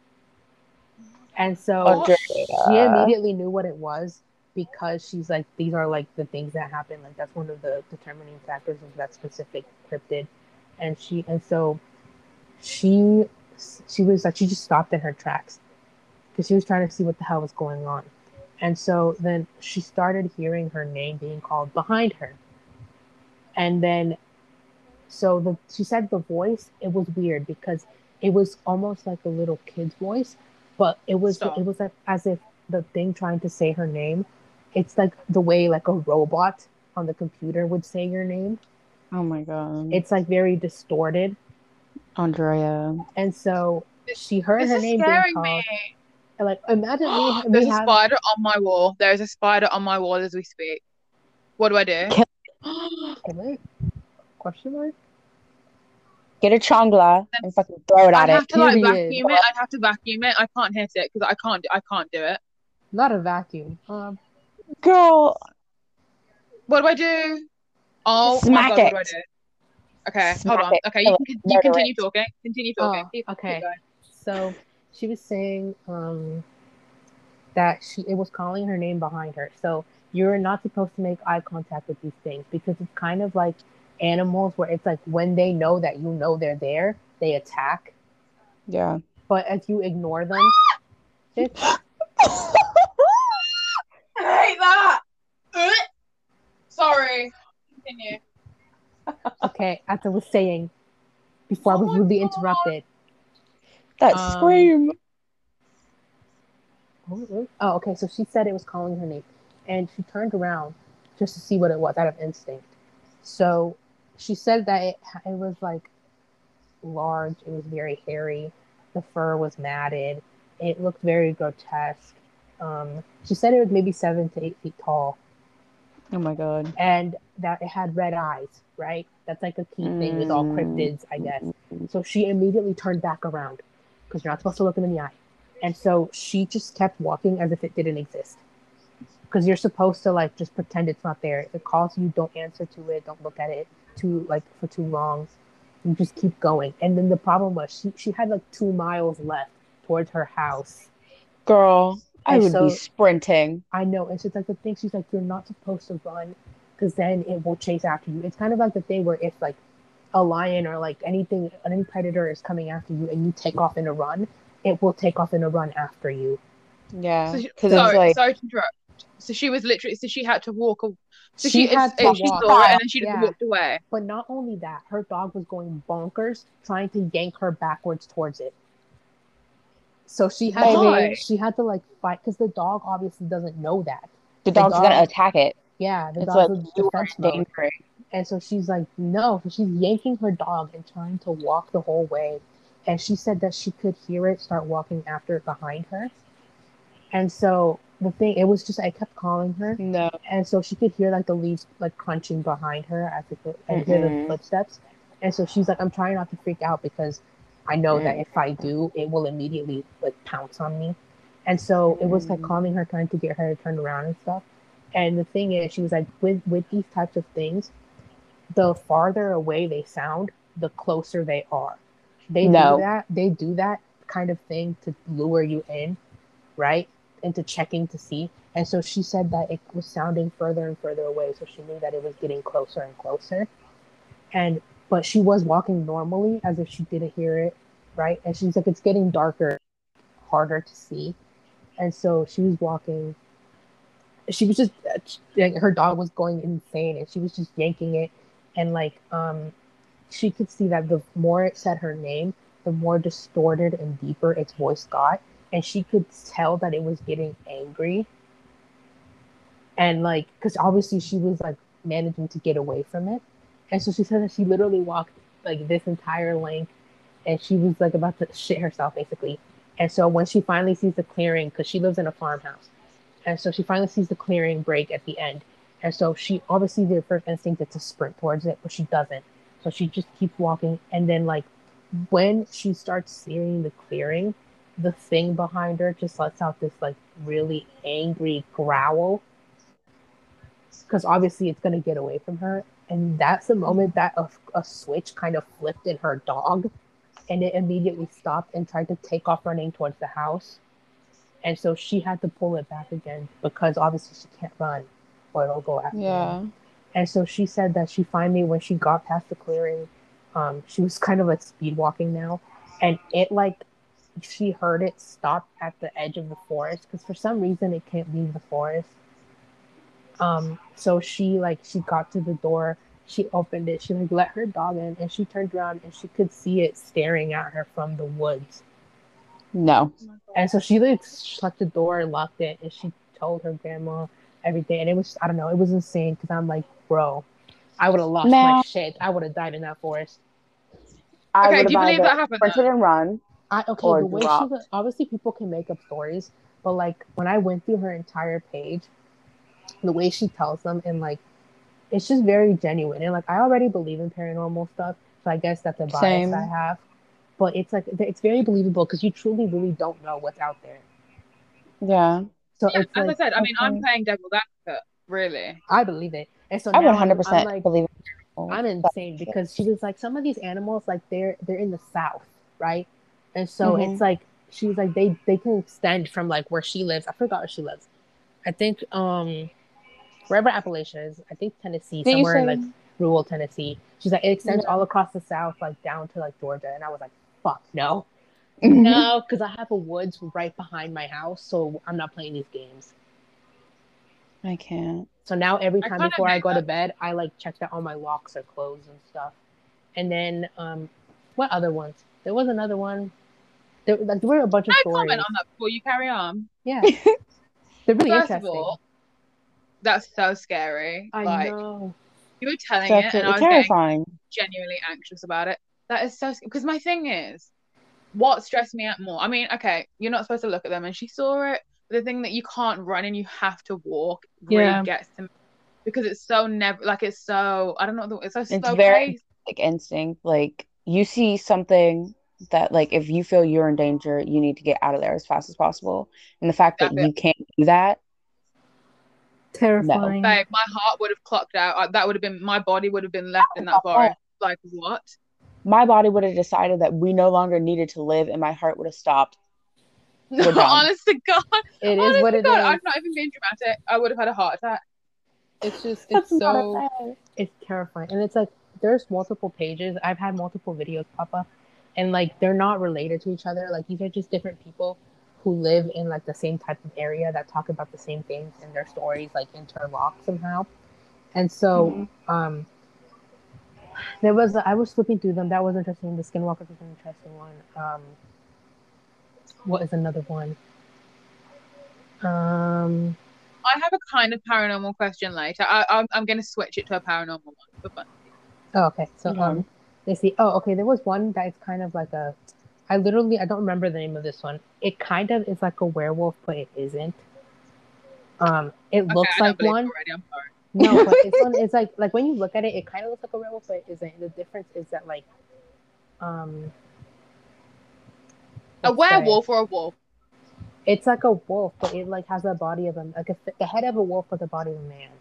And so What? she Andrea. immediately knew what it was because she's like, these are like the things that happen. Like that's one of the determining factors of that specific cryptid. And she and so she she was like she just stopped in her tracks because she was trying to see what the hell was going on. And so then she started hearing her name being called behind her. And then so the she said the voice, it was weird because it was almost like a little kid's voice, but it was Stop. it was like as if the thing trying to say her name, it's like the way like a robot on the computer would say your name. Oh my God. It's like very distorted. Andrea. And so she heard This her is name being scaring called. me. And like imagine me me There's a having spider on my wall. There is a spider on my wall as we speak. What do I do? Kill- kill it? Question mark? Get a chongla and fucking throw it I'd at have it. to like Period. vacuum it. I'd have to vacuum it. I can't hit it because I can't. I can't do it. Not a vacuum. Um Girl, What do I do? Oh my smack God, what do I it. do? Okay, hold Smack on. it. Okay, you Kill can it. you Murder continue it. talking. Continue talking. oh, Keep keep okay. going. So she was saying um that she it was calling her name behind her. So you're not supposed to make eye contact with these things because it's kind of like animals where it's like when they know that you know they're there, they attack. Yeah. But as you ignore them, it's I hate that. Sorry. Continue. okay, as I was saying before I Oh was my rudely God. interrupted. That Um scream. oh okay, so she said it was calling her name and she turned around just to see what it was out of instinct. So she said that it, it was like large. It was very hairy. The fur was matted. It looked very grotesque. Um, she said it was maybe seven to eight feet tall, Oh my God. and that it had red eyes. Right, that's like a key thing with all Mm. cryptids, I guess. So she immediately turned back around because you're not supposed to look them in the eye, and so she just kept walking as if it didn't exist. Because you're supposed to like just pretend it's not there. If it calls you, don't answer to it. Don't look at it too like for too long. You just keep going. And then the problem was she, she had like two miles left towards her house. Girl, I And would be so sprinting. I know. And so it's like the thing she's like, you're not supposed to run because then it will chase after you. It's kind of like the thing where if like a lion or like anything, any predator is coming after you and you take off in a run, it will take off in a run after you. Yeah, So she, because it's sorry, like sorry to interrupt. So she was literally, so she had to walk. A, so She she, had it's, to it, she walk. saw it and then she just Yeah. walked away. But not only that, her dog was going bonkers, trying to yank her backwards towards it. So she had Why? to, she had to like fight because the dog obviously doesn't know that. the The dog's gonna dog, attack it. yeah, the It's dog's like in you defense are mode. endangering. And so she's like, no. So she's yanking her dog and trying to walk the whole way. And she said that she could hear it start walking after behind her. And so the thing, it was just, I kept calling her. No. And so she could hear like the leaves like crunching behind her as it, and hear the Mm-mm. footsteps. And so she's like, I'm trying not to freak out because I know Mm. that if I do, it will immediately like pounce on me. And so it was like Mm. calming her, trying to get her to turn around and stuff. And the thing is, she was like, with with these types of things, the farther away they sound, the closer they are. They No. do that. They do that kind of thing to lure you in, right? Into checking to see. And so she said that it was sounding further and further away, so she knew that it was getting closer and closer. And but she was walking normally as if she didn't hear it, right? And she's like, it's getting darker, harder to see. And so she was walking. She was just like, her dog was going insane, and she was just yanking it, and like um, she could see that the more it said her name, the more distorted and deeper its voice got, and she could tell that it was getting angry. And like, because obviously she was like managing to get away from it, and so she said that she literally walked like this entire length, and she was like about to shit herself basically. And so when she finally sees the clearing, because she lives in a farmhouse, and so she finally sees the clearing break at the end, and so she obviously their first instinct is to sprint towards it, but she doesn't. So she just keeps walking, and then like when she starts seeing the clearing, the thing behind her just lets out this like really angry growl, because obviously it's going to get away from her. And that's the moment that a, a switch kind of flipped in her dog, and it immediately stopped and tried to take off running towards the house. And so she had to pull it back again because obviously she can't run or it'll go after Yeah. her. And so she said that she finally, when she got past the clearing, um, she was kind of like speed walking now. And it like, she heard it stop at the edge of the forest because for some reason it can't leave the forest. Um, so she like, she got to the door, she opened it, she like let her dog in, and she turned around and she could see it staring at her from the woods. No. And so she like shut the door and locked it, and she told her grandma everything. And it was, I don't know, it was insane because I'm like, bro, I would have lost Now, my shit. I would have died in that forest. I Okay, would do you have believe either that happened sprinted though? and run I okay, or the way she dropped. was, obviously people can make up stories, but like when I went through her entire page, the way she tells them, and like it's just very genuine. And like I already believe in paranormal stuff, so I guess that's a bias Same. I have. But it's like it's very believable because you truly really don't know what's out there. Yeah. So Yeah, it's as I like, said, I mean, I'm Okay. playing devil's advocate, really. I believe it. And so I now I'm I'm one hundred percent like believe in people. I'm insane because she was like some of these animals like they're they're in the south, right? And so Mm-hmm. it's like she was like they they can extend from like where she lives. I forgot where she lives. I think um wherever Appalachia is, I think Tennessee, Did you somewhere in say like rural Tennessee. She's like it extends all no? across the south, like down to like Georgia. And I was like, fuck no. No, because I have a woods right behind my house, so I'm not playing these games. I can't. So now every I time kind of before I hate go to that. bed, I like check that all my locks are closed and stuff. And then um, what other ones? There was another one. There like there were a bunch Can of I comment stories. on that before you carry on? Yeah, they're really First of interesting. all, that's so scary. I Like, know. you were telling It's it, and absolutely I was getting terrifying. genuinely anxious about it. That is so because my thing is, what stressed me out more? I mean, okay, you're not supposed to look at them, and she saw it. But the thing that you can't run and you have to walk really Yeah. gets to me because it's so never like it's so I don't know. It's so It's slow very paced. like instinct. Like you see something that like if you feel you're in danger, you need to get out of there as fast as possible. And the fact that That's it. you can't do that, no. Terrifying. Babe, my heart would have clocked out. I, that would have been my body would have been left in that Oh, forest. Like what? my body would have decided that we no longer needed to live, and my heart would have stopped. No, We're done. honest to God, It is honest what to it God, is. I'm not even being dramatic. I would have had a heart attack. It's just That's it's not so okay. it's terrifying, and it's like there's multiple pages. I've had multiple videos pop up and like they're not related to each other. Like these are just different people who live in like the same type of area that talk about the same things, and their stories like interlock somehow. And so Mhm. um there was I was flipping through them. That was interesting. The Skinwalkers was an interesting one. Um, what is another one? Um, I have a kind of paranormal question later. I, I'm I'm going to switch it to a paranormal one for fun. oh, okay. So Okay. um, they see. Oh, okay. There was one that is kind of like a. I literally I don't remember the name of this one. It kind of is like a werewolf, but it isn't. Um, it Okay, looks I don't like believe it one. already. I'm sorry. No, but this one is like like when you look at it, it kind of looks like a werewolf, but it isn't. The difference is that like um, A let's say werewolf or a wolf? it's like a wolf, but it like has the body of a like a, the head of a wolf, but the body of a man.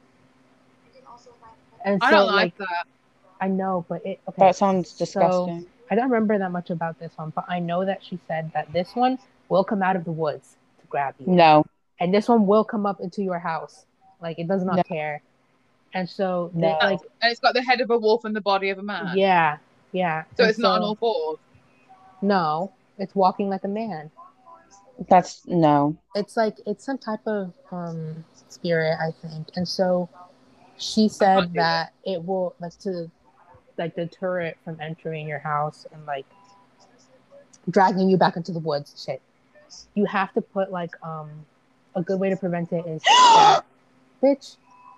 And I so don't like like that. I know, but it okay. That sounds So disgusting. I don't remember that much about this one, but I know that she said that this one will come out of the woods to grab you, No, and this one will come up into your house. Like it does no, not care. And so they no. like And it's got the head of a wolf and the body of a man. yeah, yeah. So And it's not on so all fours. no, it's walking like a man. That's no. It's like it's some type of um spirit, I think. And so she I can't said do it. that it will like to like deter it from entering your house and like dragging you back into the woods. Shit. You have to put like um a good way to prevent it is that bitch.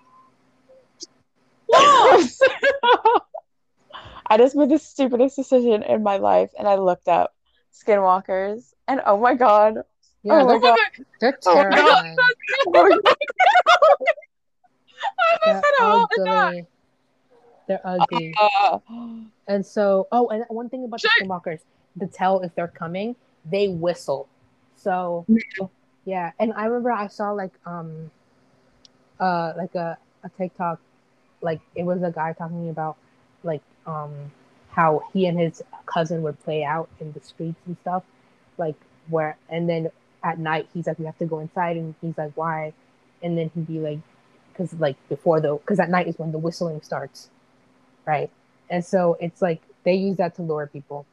I just made the stupidest decision in my life and I looked up skinwalkers and oh my God. Yeah, Oh my they're Oh my God. god! they're Oh my I got God. terrifying. so Oh my God. I almost They're had a heart attack. ugly. They're ugly. Uh, And so oh, and one thing about the Shit. skinwalkers, to tell if they're coming, they whistle. So yeah, and I remember I saw like um uh like a, a TikTok, like it was a guy talking about like um how he and his cousin would play out in the streets and stuff, like where and then at night he's like we have to go inside and he's like why, and then he'd be like because like before the because at night is when the whistling starts, right? And so it's like they use that to lure people.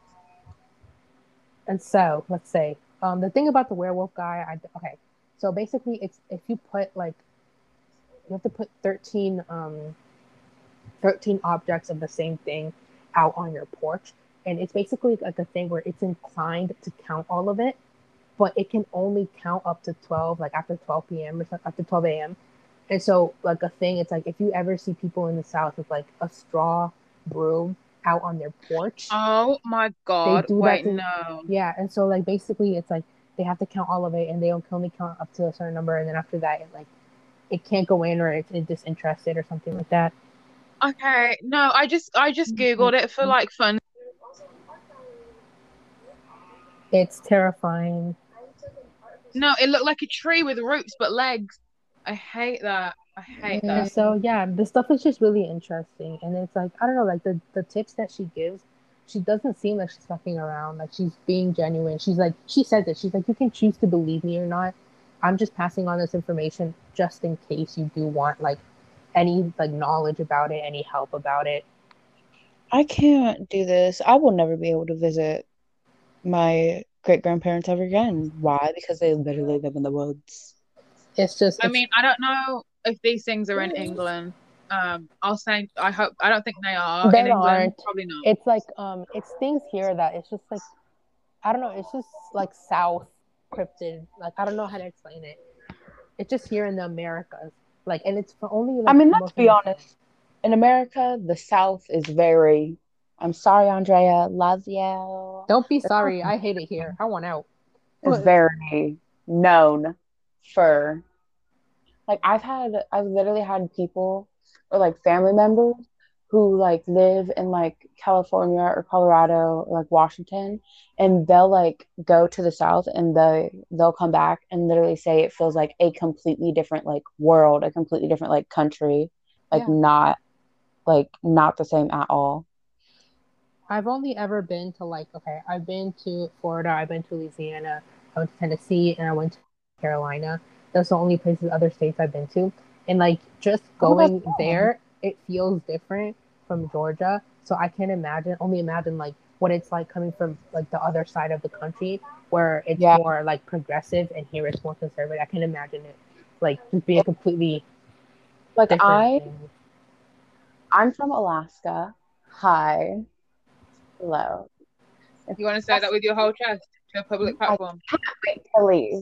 And so let's say um the thing about the werewolf guy, I okay, so basically it's if you put like you have to put thirteen um thirteen objects of the same thing out on your porch. And it's basically like a thing where it's inclined to count all of it, but it can only count up to twelve, like after twelve p m or something, after twelve a m. And so, like a thing, it's like if you ever see people in the South with like a straw broom out on their porch, Oh my they god! do that Wait, to, no. yeah. And so, like, basically, it's like they have to count all of it and they can only count up to a certain number. And then after that, it like, it can't go in or it's, it's disinterested or something like that. Okay, no. I just I just googled it for like fun. It's terrifying. No, it looked like a tree with roots but legs. I hate that. I hate And that. so yeah, the stuff is just really interesting. And it's like I don't know, like the the tips that she gives, she doesn't seem like she's fucking around. Like she's being genuine. She's like she says it. She's like, you can choose to believe me or not. I'm just passing on this information just in case you do want like any like knowledge about it, any help about it. I can't do this. I will never be able to visit my great grandparents ever again. Why? Because they literally live in the woods. It's just I it's mean, I don't know if these things are in England. Um, I'll say I hope I don't think they are in there England. aren't. Probably not. It's like um it's things here that it's just like I don't know, it's just like South cryptid. Like I don't know how to explain it. It's just here in the Americas. Like and it's for only I like mean, let's most of be the time. honest. In America, the South is very, I'm sorry, Andrea, love you. Don't be The South sorry. I hate it here. I want out. is very known for, like, I've had, I've literally had people or like family members who like live in like California or Colorado or like Washington, and they'll like go to the South and they they'll come back and literally say it feels like a completely different like world, a completely different like country, like Yeah. not like not the same at all. I've only ever been to like okay, I've been to Florida, I've been to Louisiana, I went to Tennessee, and I went to Carolina. That's the only places other states I've been to. And like just Oh, that's going fun. there, it feels different from Georgia. So I can't imagine, only imagine like what it's like coming from like the other side of the country where it's Yeah. more like progressive and here it's more conservative. I can imagine it like just being completely Like different I, things. I'm from Alaska. Hi, hello. It's You want to say that with your whole chest to a public I platform? can't wait to leave.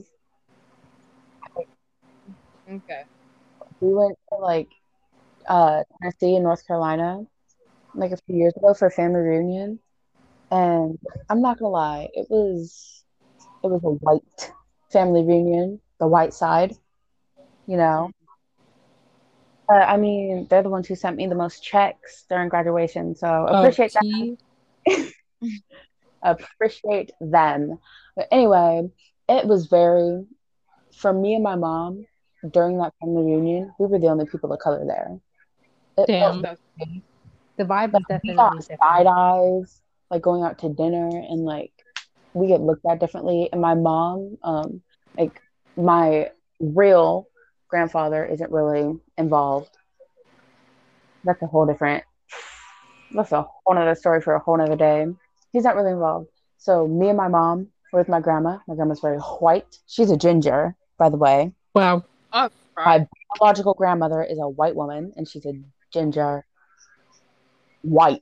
Okay. We went to like uh Tennessee and North Carolina like a few years ago for a family reunion, and I'm not gonna lie, it was it was a white family reunion, the white side, you know. Uh, I mean, they're the ones who sent me the most checks during graduation, so Oh, appreciate tea. that. Appreciate them. But anyway, it was very for me and my mom during that family reunion. We were the only people of color there. It felt Damn. So, very The vibe like is we got definitely side different. eyes, like going out to dinner, and like we get looked at differently. And my mom, um, like my real grandfather isn't really involved. That's a whole different, that's a whole nother story for a whole nother day. He's not really involved. So me and my mom were with my grandma. My grandma's very white. She's a ginger, by the way. Wow. oh, right. My biological grandmother is a white woman, and she's a ginger white.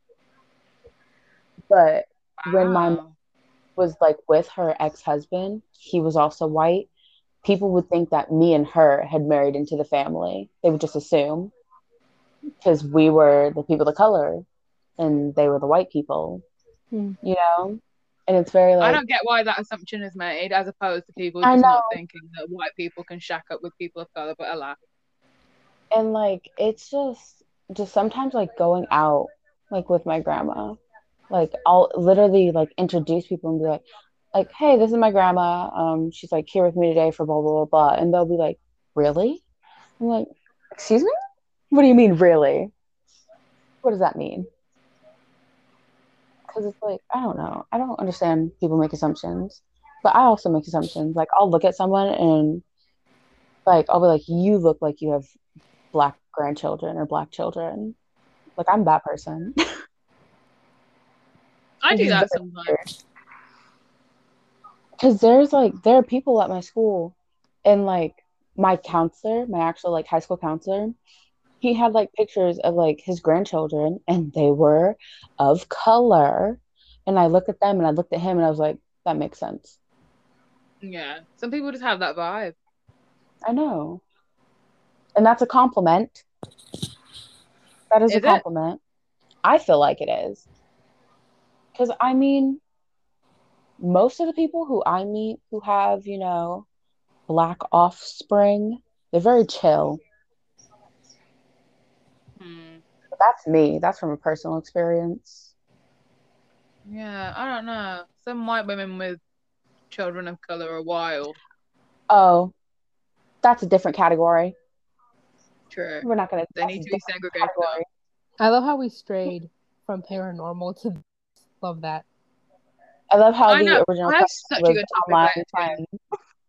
But when my mom Wow. was like with her ex-husband, he was also white. People would think that me and her had married into the family. They would just assume because we were the people of color and they were the white people, Hmm. you know? And it's very I like, don't get why that assumption is made, as opposed to people I just know. not thinking that white people can shack up with people of color. But alas, And like, it's just, just sometimes like going out, like with my grandma, like I'll literally like introduce people and be like, like, hey, this is my grandma. Um, she's like here with me today for blah, blah, blah, blah. And they'll be like, really? I'm like, excuse me? What do you mean, really? What does that mean? Because it's like, I don't know. I don't understand people make assumptions, but I also make assumptions. Like, I'll look at someone and, like, I'll be like, you look like you have black grandchildren or black children. Like, I'm that person. I Which do is that very weird. sometimes. Because there's like, there are people at my school, and like, my counselor, my actual like high school counselor, he had like pictures of like his grandchildren, and they were of color. And I looked at them and I looked at him and I was like, that makes sense. Yeah, some people just have that vibe. I know. And that's a compliment. That is a Is it? compliment. I feel like it is. Because I mean, most of the people who I meet who have, you know, black offspring, they're very chill. Hmm. But that's me. That's from a personal experience. Yeah, I don't know. Some white women with children of color are wild. Oh, that's a different category. True. We're not going to, They that's need a to be different segregated out. category. I love how we strayed from paranormal to love that. I love how I the know. original I have question such a was good topic online later too. friends.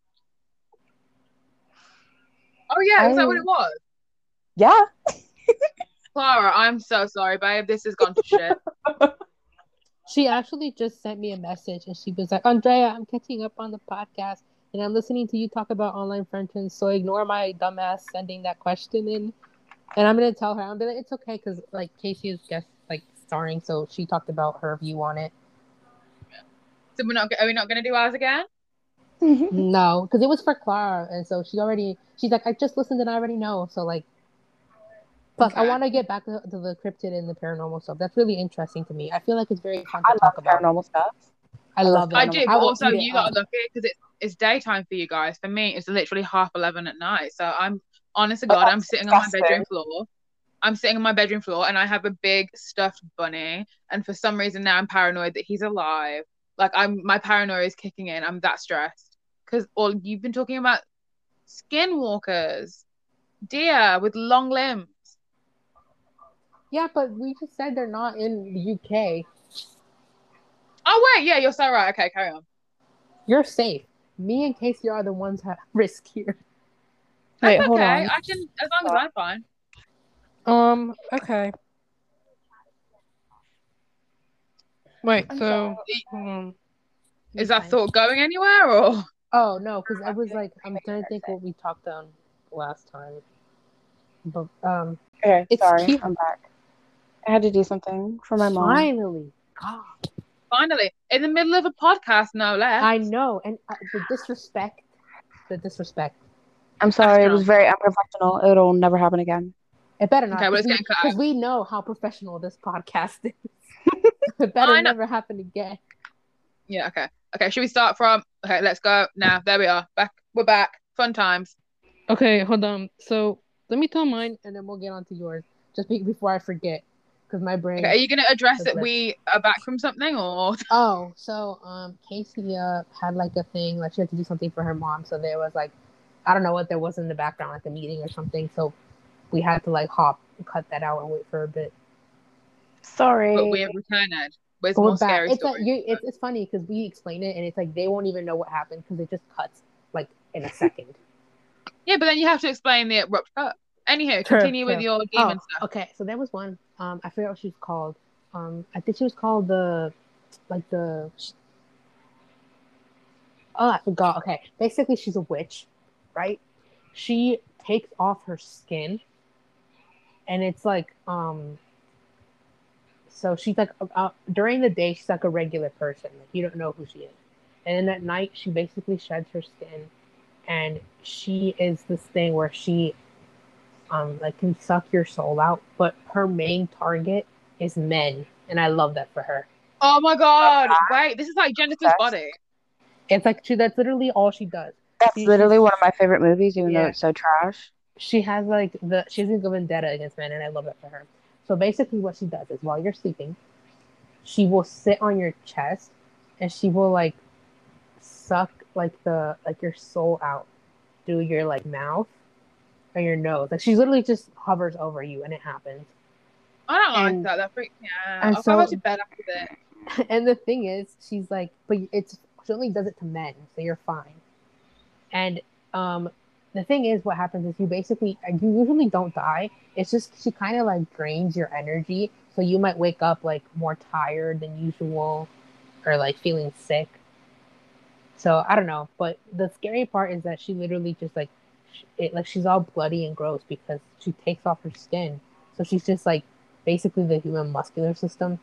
Oh yeah, was that what I, it was? yeah. Clara, I'm so sorry, babe. This has gone to shit. She actually just sent me a message and she was like, Andrea, I'm catching up on the podcast and I'm listening to you talk about online friendships. So ignore my dumbass sending that question in. And I'm going to tell her, I'm going to, it's okay because like Casey is guest, like starring. So she talked about her view on it. So we're not. Are we not going to do ours again? No, because it was for Clara. And so she already, she's like, I just listened and I already know. So like, plus I Okay. want to get back to, to the cryptid and the paranormal stuff. That's really interesting to me. I feel like it's very fun I to love talk about. paranormal stuff. I I love love I it. paranormal do, I but will also eat it you up. gotta look at it because it's it's daytime for you guys. For me, it's literally half eleven at night. So I'm honest to Oh, God, I'm that's sitting on my disgusting. bedroom floor. I'm sitting on my bedroom floor and I have a big stuffed bunny. And for some reason now I'm paranoid that he's alive. Like I'm my paranoia is kicking in. I'm that stressed. Because all you've been talking about skinwalkers, deer with long limbs. Yeah, but we just said they're not in the U K. Oh wait, yeah, you're so right. Okay, carry on. You're safe. Me and Casey are the ones at risk here. That's Wait, hold okay. on. I can as long as I'm fine. Um, okay. Wait, I'm so I- hold on. Let me Is that find. thought going anywhere or? Oh no, because I was like, I'm trying to think what we talked on last time. But um, Okay, it's sorry, cute. I'm back. I had to do something for my mom. Finally, God, Finally, in the middle of a podcast, no less. I know, and uh, the disrespect, the disrespect. I'm sorry, it was Astronauts. very unprofessional. It'll never happen again. It better not, Okay, well, because it's we, getting cut because out. we know how professional this podcast is. It better I know. never happen again. Yeah, okay. Okay, should we start from? Okay, let's go now. There we are. Back. We're back. Fun times. Okay, hold on. So let me tell mine, and then we'll get on to yours. Just be- before I forget, because my brain. Okay, are you going to address has that left. we are back from something or? Oh, so um, Casey uh, had like a thing, like she had to do something for her mom. So there was like, I don't know what there was in the background, like a meeting or something. So we had to like hop and cut that out and wait for a bit. Sorry. But we have returned with But we're more back. scary It's like stories. you. It's it's funny because we explain it and it's like they won't even know what happened because it just cuts like in a second. Yeah, but then you have to explain the abrupt cut. Anywho, True, continue with true. your demon Oh, stuff. okay. So there was one. Um, I forget what she was called. Um, I think she was called the, like the. Oh, I forgot. Okay, basically she's a witch, right? She takes off her skin, and it's like um. So she's like uh, during the day she's like a regular person, like you don't know who she is, and then at night she basically sheds her skin, and she is this thing where she um like can suck your soul out, but her main target is men, and I love that for her. Oh my god! Wait, this is like Jennifer's That's, body. It's like she that's literally all she does. that's She, literally she's one of my favorite movies, even though yeah. it's so trash. She has like the she has a vendetta against men, and I love that for her. So basically, what she does is while you're sleeping, she will sit on your chest, and she will like suck like the like your soul out through your like mouth or your nose. Like she literally just hovers over you, and it happens. I don't like And that. That freaks me out. and I'll go so to bed after this. and the thing is, she's like, but it's she only does it to men, so you're fine. And um, the thing is, what happens is you basically you usually don't die. It's just she kind of like drains your energy, so you might wake up like more tired than usual, or like feeling sick. So I don't know, but the scary part is that she literally just like it like she's all bloody and gross because she takes off her skin, so she's just like basically the human muscular system,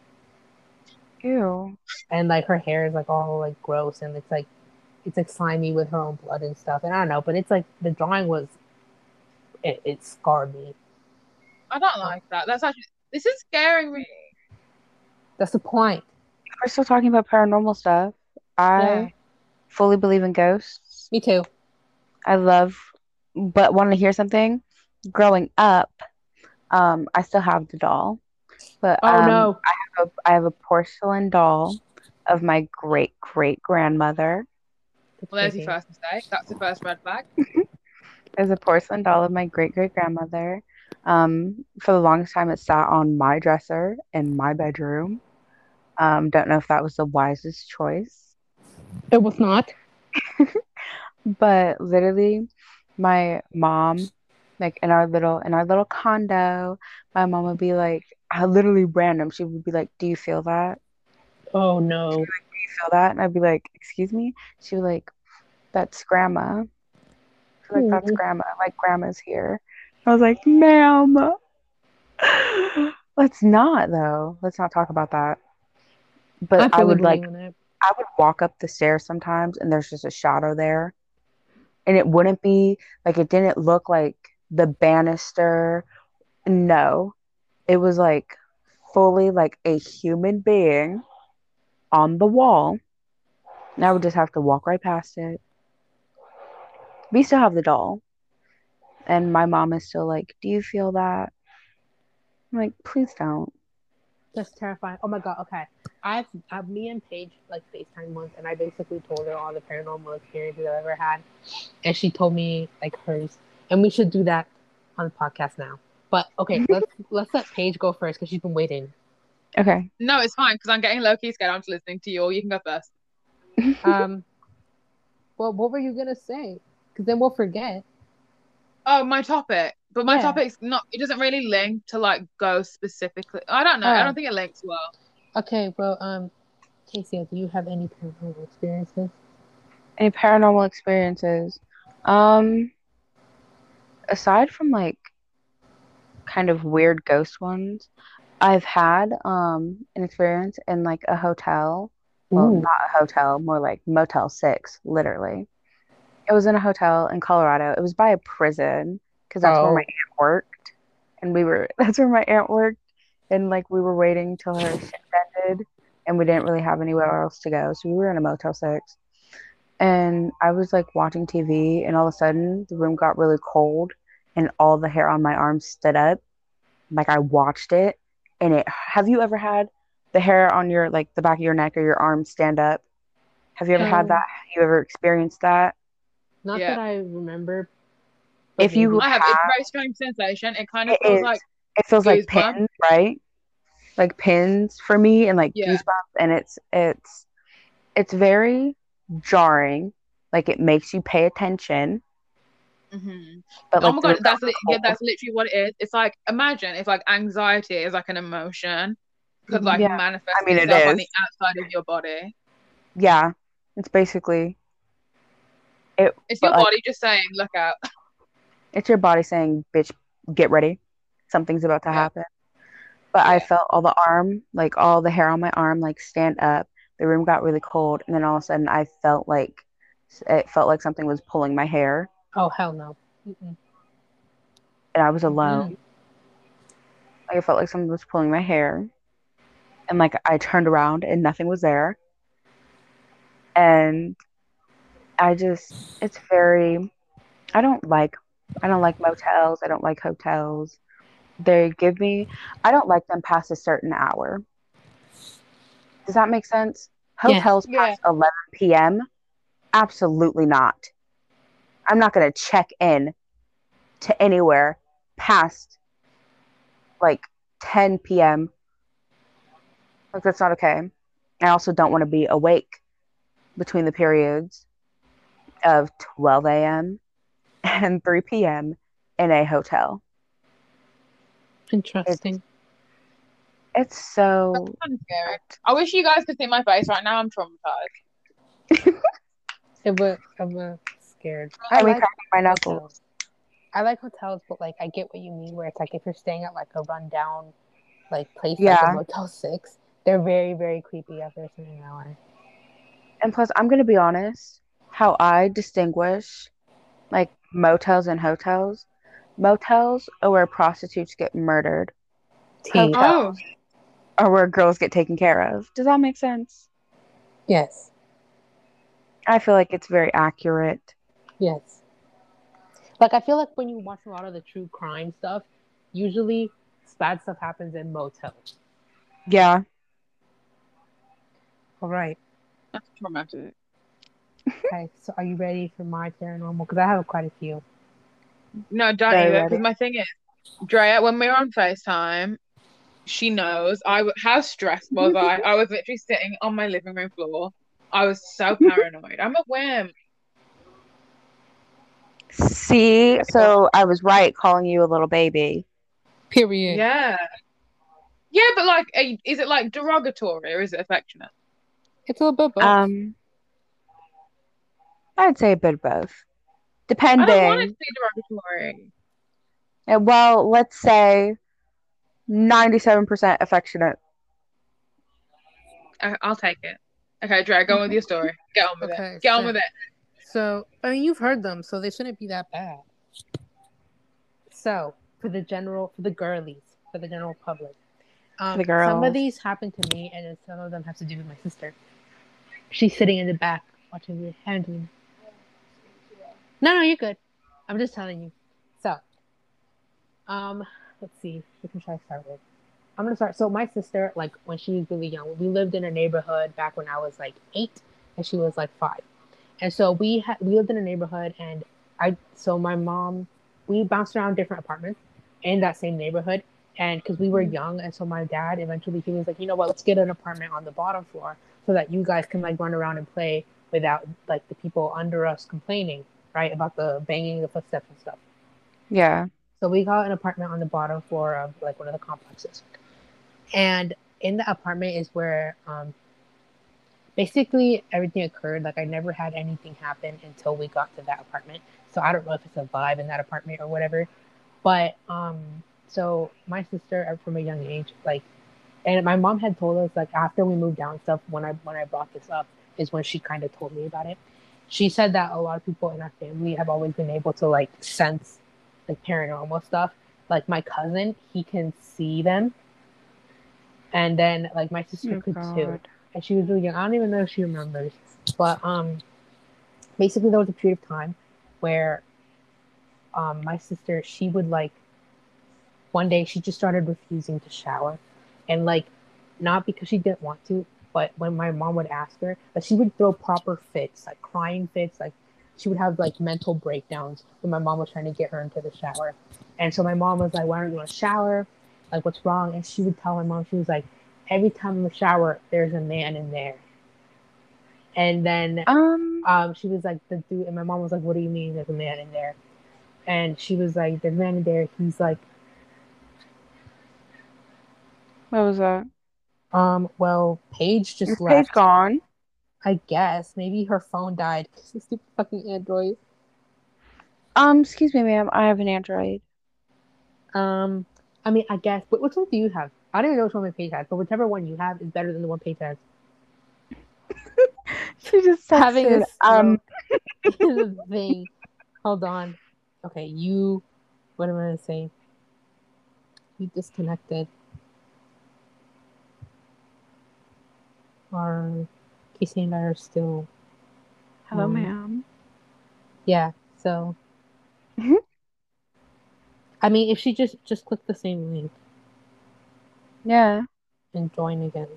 Ew. and like her hair is like all like gross and it's like it's like slimy with her own blood and stuff. And I don't know, but it's like the drawing was it, it scarred me. I don't like that. That's actually this is scaring me. That's the point. We're still talking about paranormal stuff. I Yeah, fully believe in ghosts. me too. I love, but want to hear something? Growing up, um, I still have the doll, but Oh um, no. I have a, I have a porcelain doll of my great great grandmother. That's Well, there's your creepy. first mistake. That's the first red flag. There's a porcelain doll of my great great grandmother. Um, for the longest time, it sat on my dresser in my bedroom. Um, don't know if that was the wisest choice, It was not. but literally, my mom, like in our little in our little condo, my mom would be like, uh, literally random. She would be like, "Do you feel that? Oh no. Do you feel that?" And I'd be like, "Excuse me." She was like, "That's grandma." She's like, "That's Ooh, grandma. Like grandma's here." I was like, "Ma'am, let's not though. Let's not talk about that." But I I fully would like believe in it. I would walk up the stairs sometimes and there's just a shadow there. And it wouldn't be like it didn't look like the banister. No. It was like fully like a human being on the wall. And I would just have to walk right past it. We still have the doll. And my mom is still like, "Do you feel that?" I'm like, "Please don't." That's terrifying. Oh my god. Okay. I've, I've me and Paige like FaceTime once, and I basically told her all the paranormal experiences I've ever had, and she told me like hers, and we should do that on the podcast now. But okay, let's let's let Paige go first because she's been waiting. Okay. No, it's fine because I'm getting low key scared. I'm just listening to you. Or you can go first. Um. Well, what were you gonna say? Because then we'll forget. Oh, my topic. But my Yeah. topic's not, it doesn't really link to like ghosts specifically. I don't know. I Oh. don't think it links well. Okay, well, um, Casey, do you have any paranormal experiences? Any paranormal experiences? Um, aside from like kind of weird ghost ones, I've had um an experience in like a hotel. Well, Ooh. not a hotel, more like Motel six, literally. It was in a hotel in Colorado. It was by a prison because that's where my Oh. aunt worked. And we were that's where my aunt worked. And like we were waiting till her shift ended and we didn't really have anywhere else to go. So we were in a Motel six. And I was like watching T V and all of a sudden the room got really cold and all the hair on my arms stood up. Like I watched it and it have you ever had the hair on your like the back of your neck or your arms stand up? Have you ever had that? Um, Have you ever experienced that? not Yeah, that I remember, but If you maybe. I have. It's a have, very strange sensation. It kind of it feels is like it feels like goosebumps. pins, right? Like pins for me and like Yeah. goosebumps and it's it's it's very jarring. Like it makes you pay attention, hmm but Oh like my the room god, got that's li- really yeah, cold. that's literally what it is. It's like imagine if like anxiety is like an emotion could Mhm. like Yeah. I manifest mean it itself on the is. outside of your body. Yeah. It's basically it It's but your like body just saying, "Look out." it's your body saying, bitch, get ready. Something's about to Yeah, happen. But I yeah. felt all the arm, like all the hair on my arm, like stand up. The room got really cold, and then all of a sudden, I felt like it felt like something was pulling my hair, Oh, hell no. Mm-mm. and I was Mm-mm. alone. Like, I felt like someone was pulling my hair, and like I turned around and nothing was there, and I just, it's very, I don't like, I don't like motels. I don't like hotels. They give me, I don't like them past a certain hour. Does that make sense? Yes. Hotels Yeah. past eleven p m. Absolutely not. I'm not going to check in to anywhere past like ten p m. Like, that's not okay. I also don't want to be awake between the periods of twelve a m and three p m in a hotel. It's Interesting. it's That's so kind of scary. I wish you guys could see my face right now. I'm traumatized. It was, I was scared. I and me like cracking my hotels. knuckles. I like hotels, but like I get what you mean. Where it's like if you're staying at like a rundown like place like a Yeah. Motel Six, they're very very creepy after a certain hour. And plus, I'm going to be honest, how I distinguish like motels and hotels. Motels are where prostitutes get murdered. Tea. Oh, Hotels are where girls get taken care of. Does that make sense? Yes. I feel like it's very accurate. Yes. Like I feel like when you watch a lot of the true crime stuff, usually bad stuff happens in motels. Yeah. All right. that's traumatic. Okay. So are you ready for my paranormal? Because I have quite a few. No, don't Very either. ready. Because my thing is, Drea, when we were on FaceTime, she knows I w- how stressed was I? I was literally sitting on my living room floor. I was so paranoid. I'm a wimp. See, so I was right calling you a little baby. Period. Yeah. Yeah, but like, are- is it like derogatory or is it affectionate? It's a little bit both. Um, I'd say a bit of both. I don't want it to Depending. be derogatory. Uh, Well, let's say ninety-seven percent affectionate. I- I'll take it. Okay, Dre, go on with your story. Get on with it. Okay. Get on So, with it. so I mean, you've heard them, so they shouldn't be that bad. So for the general, for the girlies, for the general public, For um, the some of girls. these happen to me, and then some of them have to do with my sister. She's sitting in the back watching me handling. No, no, you're good. I'm just telling you. So, um, let's see. Which one should I start with? I'm gonna start. So my sister, like when she was really young, we lived in a neighborhood back when I was like eight, and she was like five. And so we had we lived in a neighborhood, and I so my mom, we bounced around different apartments in that same neighborhood, and because we were young, and so my dad eventually he was like, you know what, let's get an apartment on the bottom floor so that you guys can like run around and play without like the people under us complaining, right, about the banging the footsteps and stuff. Yeah. So we got an apartment on the bottom floor of like one of the complexes, and in the apartment is where um basically everything occurred. Like I never had anything happen until we got to that apartment. So I don't know if it's a vibe in that apartment or whatever. But um, so my sister uh, from a young age, like, and my mom had told us like after we moved down stuff when I when I brought this up is when she kind of told me about it. She said that a lot of people in our family have always been able to like sense like paranormal stuff. Like my cousin, he can see them, and then like my sister Oh could too. God. And she was really young. I don't even know if she remembers, but um, basically there was a period of time where um my sister she would like one day she just started refusing to shower, and like not because she didn't want to, but when my mom would ask her, like she would throw proper fits, like crying fits, like she would have like mental breakdowns when my mom was trying to get her into the shower. And so my mom was like, why don't you want to shower, like what's wrong? And she would tell my mom, she was like, every time in the shower there's a man in there. And then Um, um she was like the dude, and my mom was like, what do you mean there's a man in there? And she was like, there's a man in there, he's like, what was that? Um, well, Paige Your just page left. gone. I guess maybe her phone died because the stupid fucking Android. Um, excuse me, ma'am. I have an Android. Um, I mean, I guess. But which one do you have? I don't even know which one my Paige has, but whichever one you have is better than the one Paige has. She just Having a texted. Um, stroke is a thing. Hold on. Okay, you. What am I gonna say? You disconnected. Or Casey and I are still. hello, Um, ma'am. yeah. So I mean, if she just just click the same link Yeah. and join again.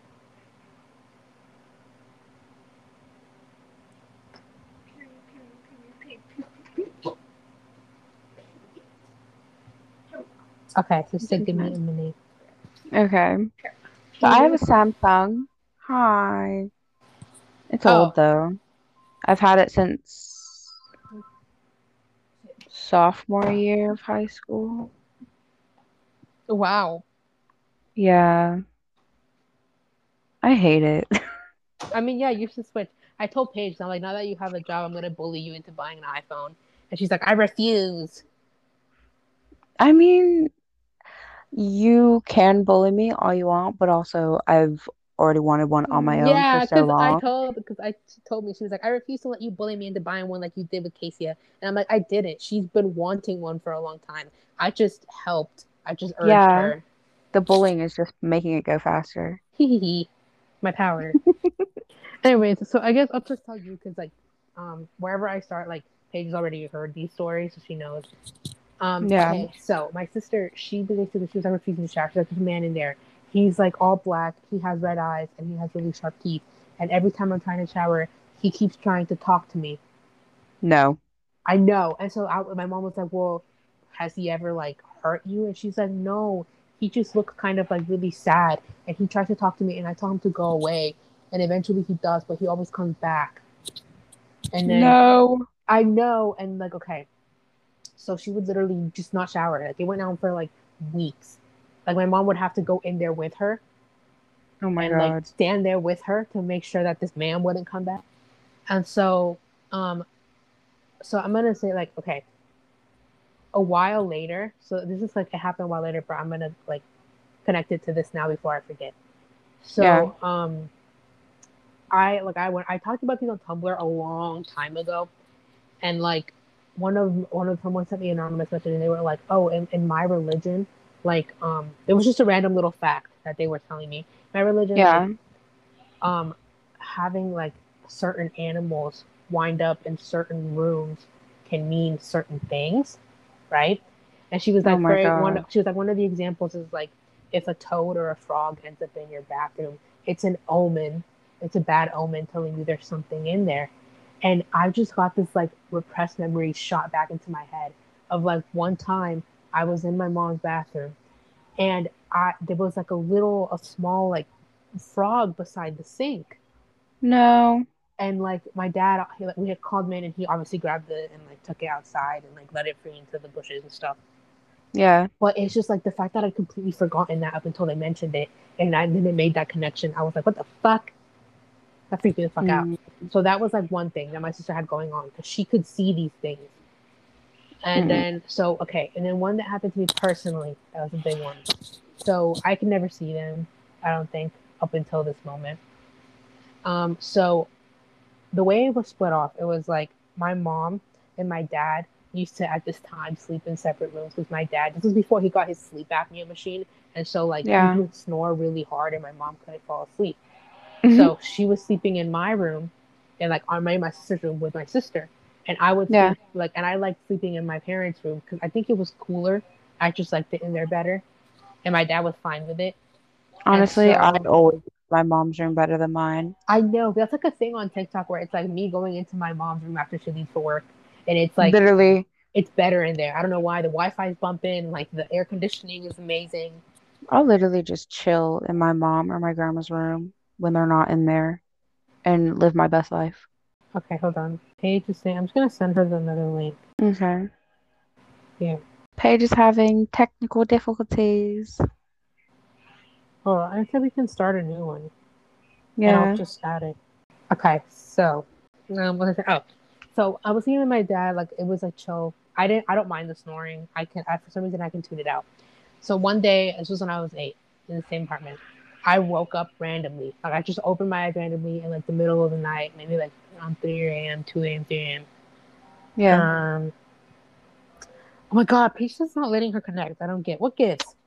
Okay, so say give me a minute. Okay. So I have a Samsung. Hi. It's Oh, old though. I've had it since sophomore year of high school. wow. Yeah. I hate it. I mean, yeah, you should switch. I told Paige, I'm like, now that you have a job, I'm gonna bully you into buying an iPhone. And she's like, I refuse. I mean, you can bully me all you want, but also I've already wanted one on my own for Yeah, so because I long. told, because I she told me, she was like, I refuse to let you bully me into buying one like you did with Casey. And I'm like, I didn't. She's been wanting one for a long time. I just helped. I just urged Yeah, her. the bullying is just making it go faster. Hee hee hee. My power. Anyways, so I guess I'll just tell you because like, um, wherever I start, like Paige has already heard these stories, so she knows. Um, Yeah. okay, so my sister, she basically she was like refusing to shower. She's like, there's a man in there. He's like all black. He has red eyes and he has really sharp teeth. And every time I'm trying to shower, he keeps trying to talk to me. No. I know. And so I, my mom was like, well, has he ever like hurt you? And she's like, no. He just looks kind of like really sad. And he tries to talk to me, and I tell him to go away. And eventually he does, but he always comes back. And then No. I know, and like, okay, so she would literally just not shower. Like it went on for like weeks. Like my mom would have to go in there with her Oh my and like God. stand there with her to make sure that this man wouldn't come back. And so, um, so I'm gonna say like, okay, a while later. So this is like it happened a while later, but I'm gonna like connect it to this now before I forget. Yeah. So, um, I like I went I talked about these on Tumblr a long time ago, and like one of one of someone sent me an anonymous message, and they were like, oh, in, in my religion, like um it was just a random little fact that they were telling me. My religion, like Yeah. um having like certain animals wind up in certain rooms can mean certain things, right? And she was Oh like, my for one God. she was like, one of the examples is like if a toad or a frog ends up in your bathroom, it's an omen. It's a bad omen telling you there's something in there. And I just got this like repressed memory shot back into my head of like one time I was in my mom's bathroom, and I there was like a little a small like frog beside the sink. No. And like my dad he, like, we had called him in, and he obviously grabbed it and like took it outside and like let it free into the bushes and stuff. Yeah. But it's just like the fact that I'd completely forgotten that up until they mentioned it, and I then it made that connection. I was like, what the fuck? That freaked me the fuck out. Mm, So that was like one thing that my sister had going on because she could see these things. And mm, then so okay, and then one that happened to me personally, that was a big one. So I could never see them, I don't think, up until this moment. Um, so the way it was split off, it was like my mom and my dad used to at this time sleep in separate rooms with my dad. This was before he got his sleep apnea machine, and so like he yeah. would snore really hard, and my mom couldn't fall asleep. Hmm. So she was sleeping in my room, and like on my my sister's room with my sister, and I would Yeah. sleep like, and I liked sleeping in my parents' room because I think it was cooler. I just liked it in there better, and my dad was fine with it. And Honestly, I'd so always like my mom's room better than mine. I know that's like a thing on TikTok where it's like me going into my mom's room after she leaves for work, and it's like Literally, it's better in there. I don't know why. The Wi-Fi is bumping, like the air conditioning is amazing. I'll literally just chill in my mom or my grandma's room when they're not in there and live my best life. Okay, hold on. Paige is saying I'm just gonna send her another link. Okay. Here. Paige is having technical difficulties. Oh, I said we can start a new one, and I'll Yeah. just add it. Okay, so um, what was I saying? Oh, so I was seeing with my dad. Like it was like chill. I didn't. I don't mind the snoring. I can. I, for some reason, I can tune it out. So one day, this was when I was eight in the same apartment. I woke up randomly. Like I just opened my eyes randomly in like the middle of the night, maybe like around three a m, two a m, three a m. Yeah. Um. Oh my God, Patience not letting her connect. I don't get what gives.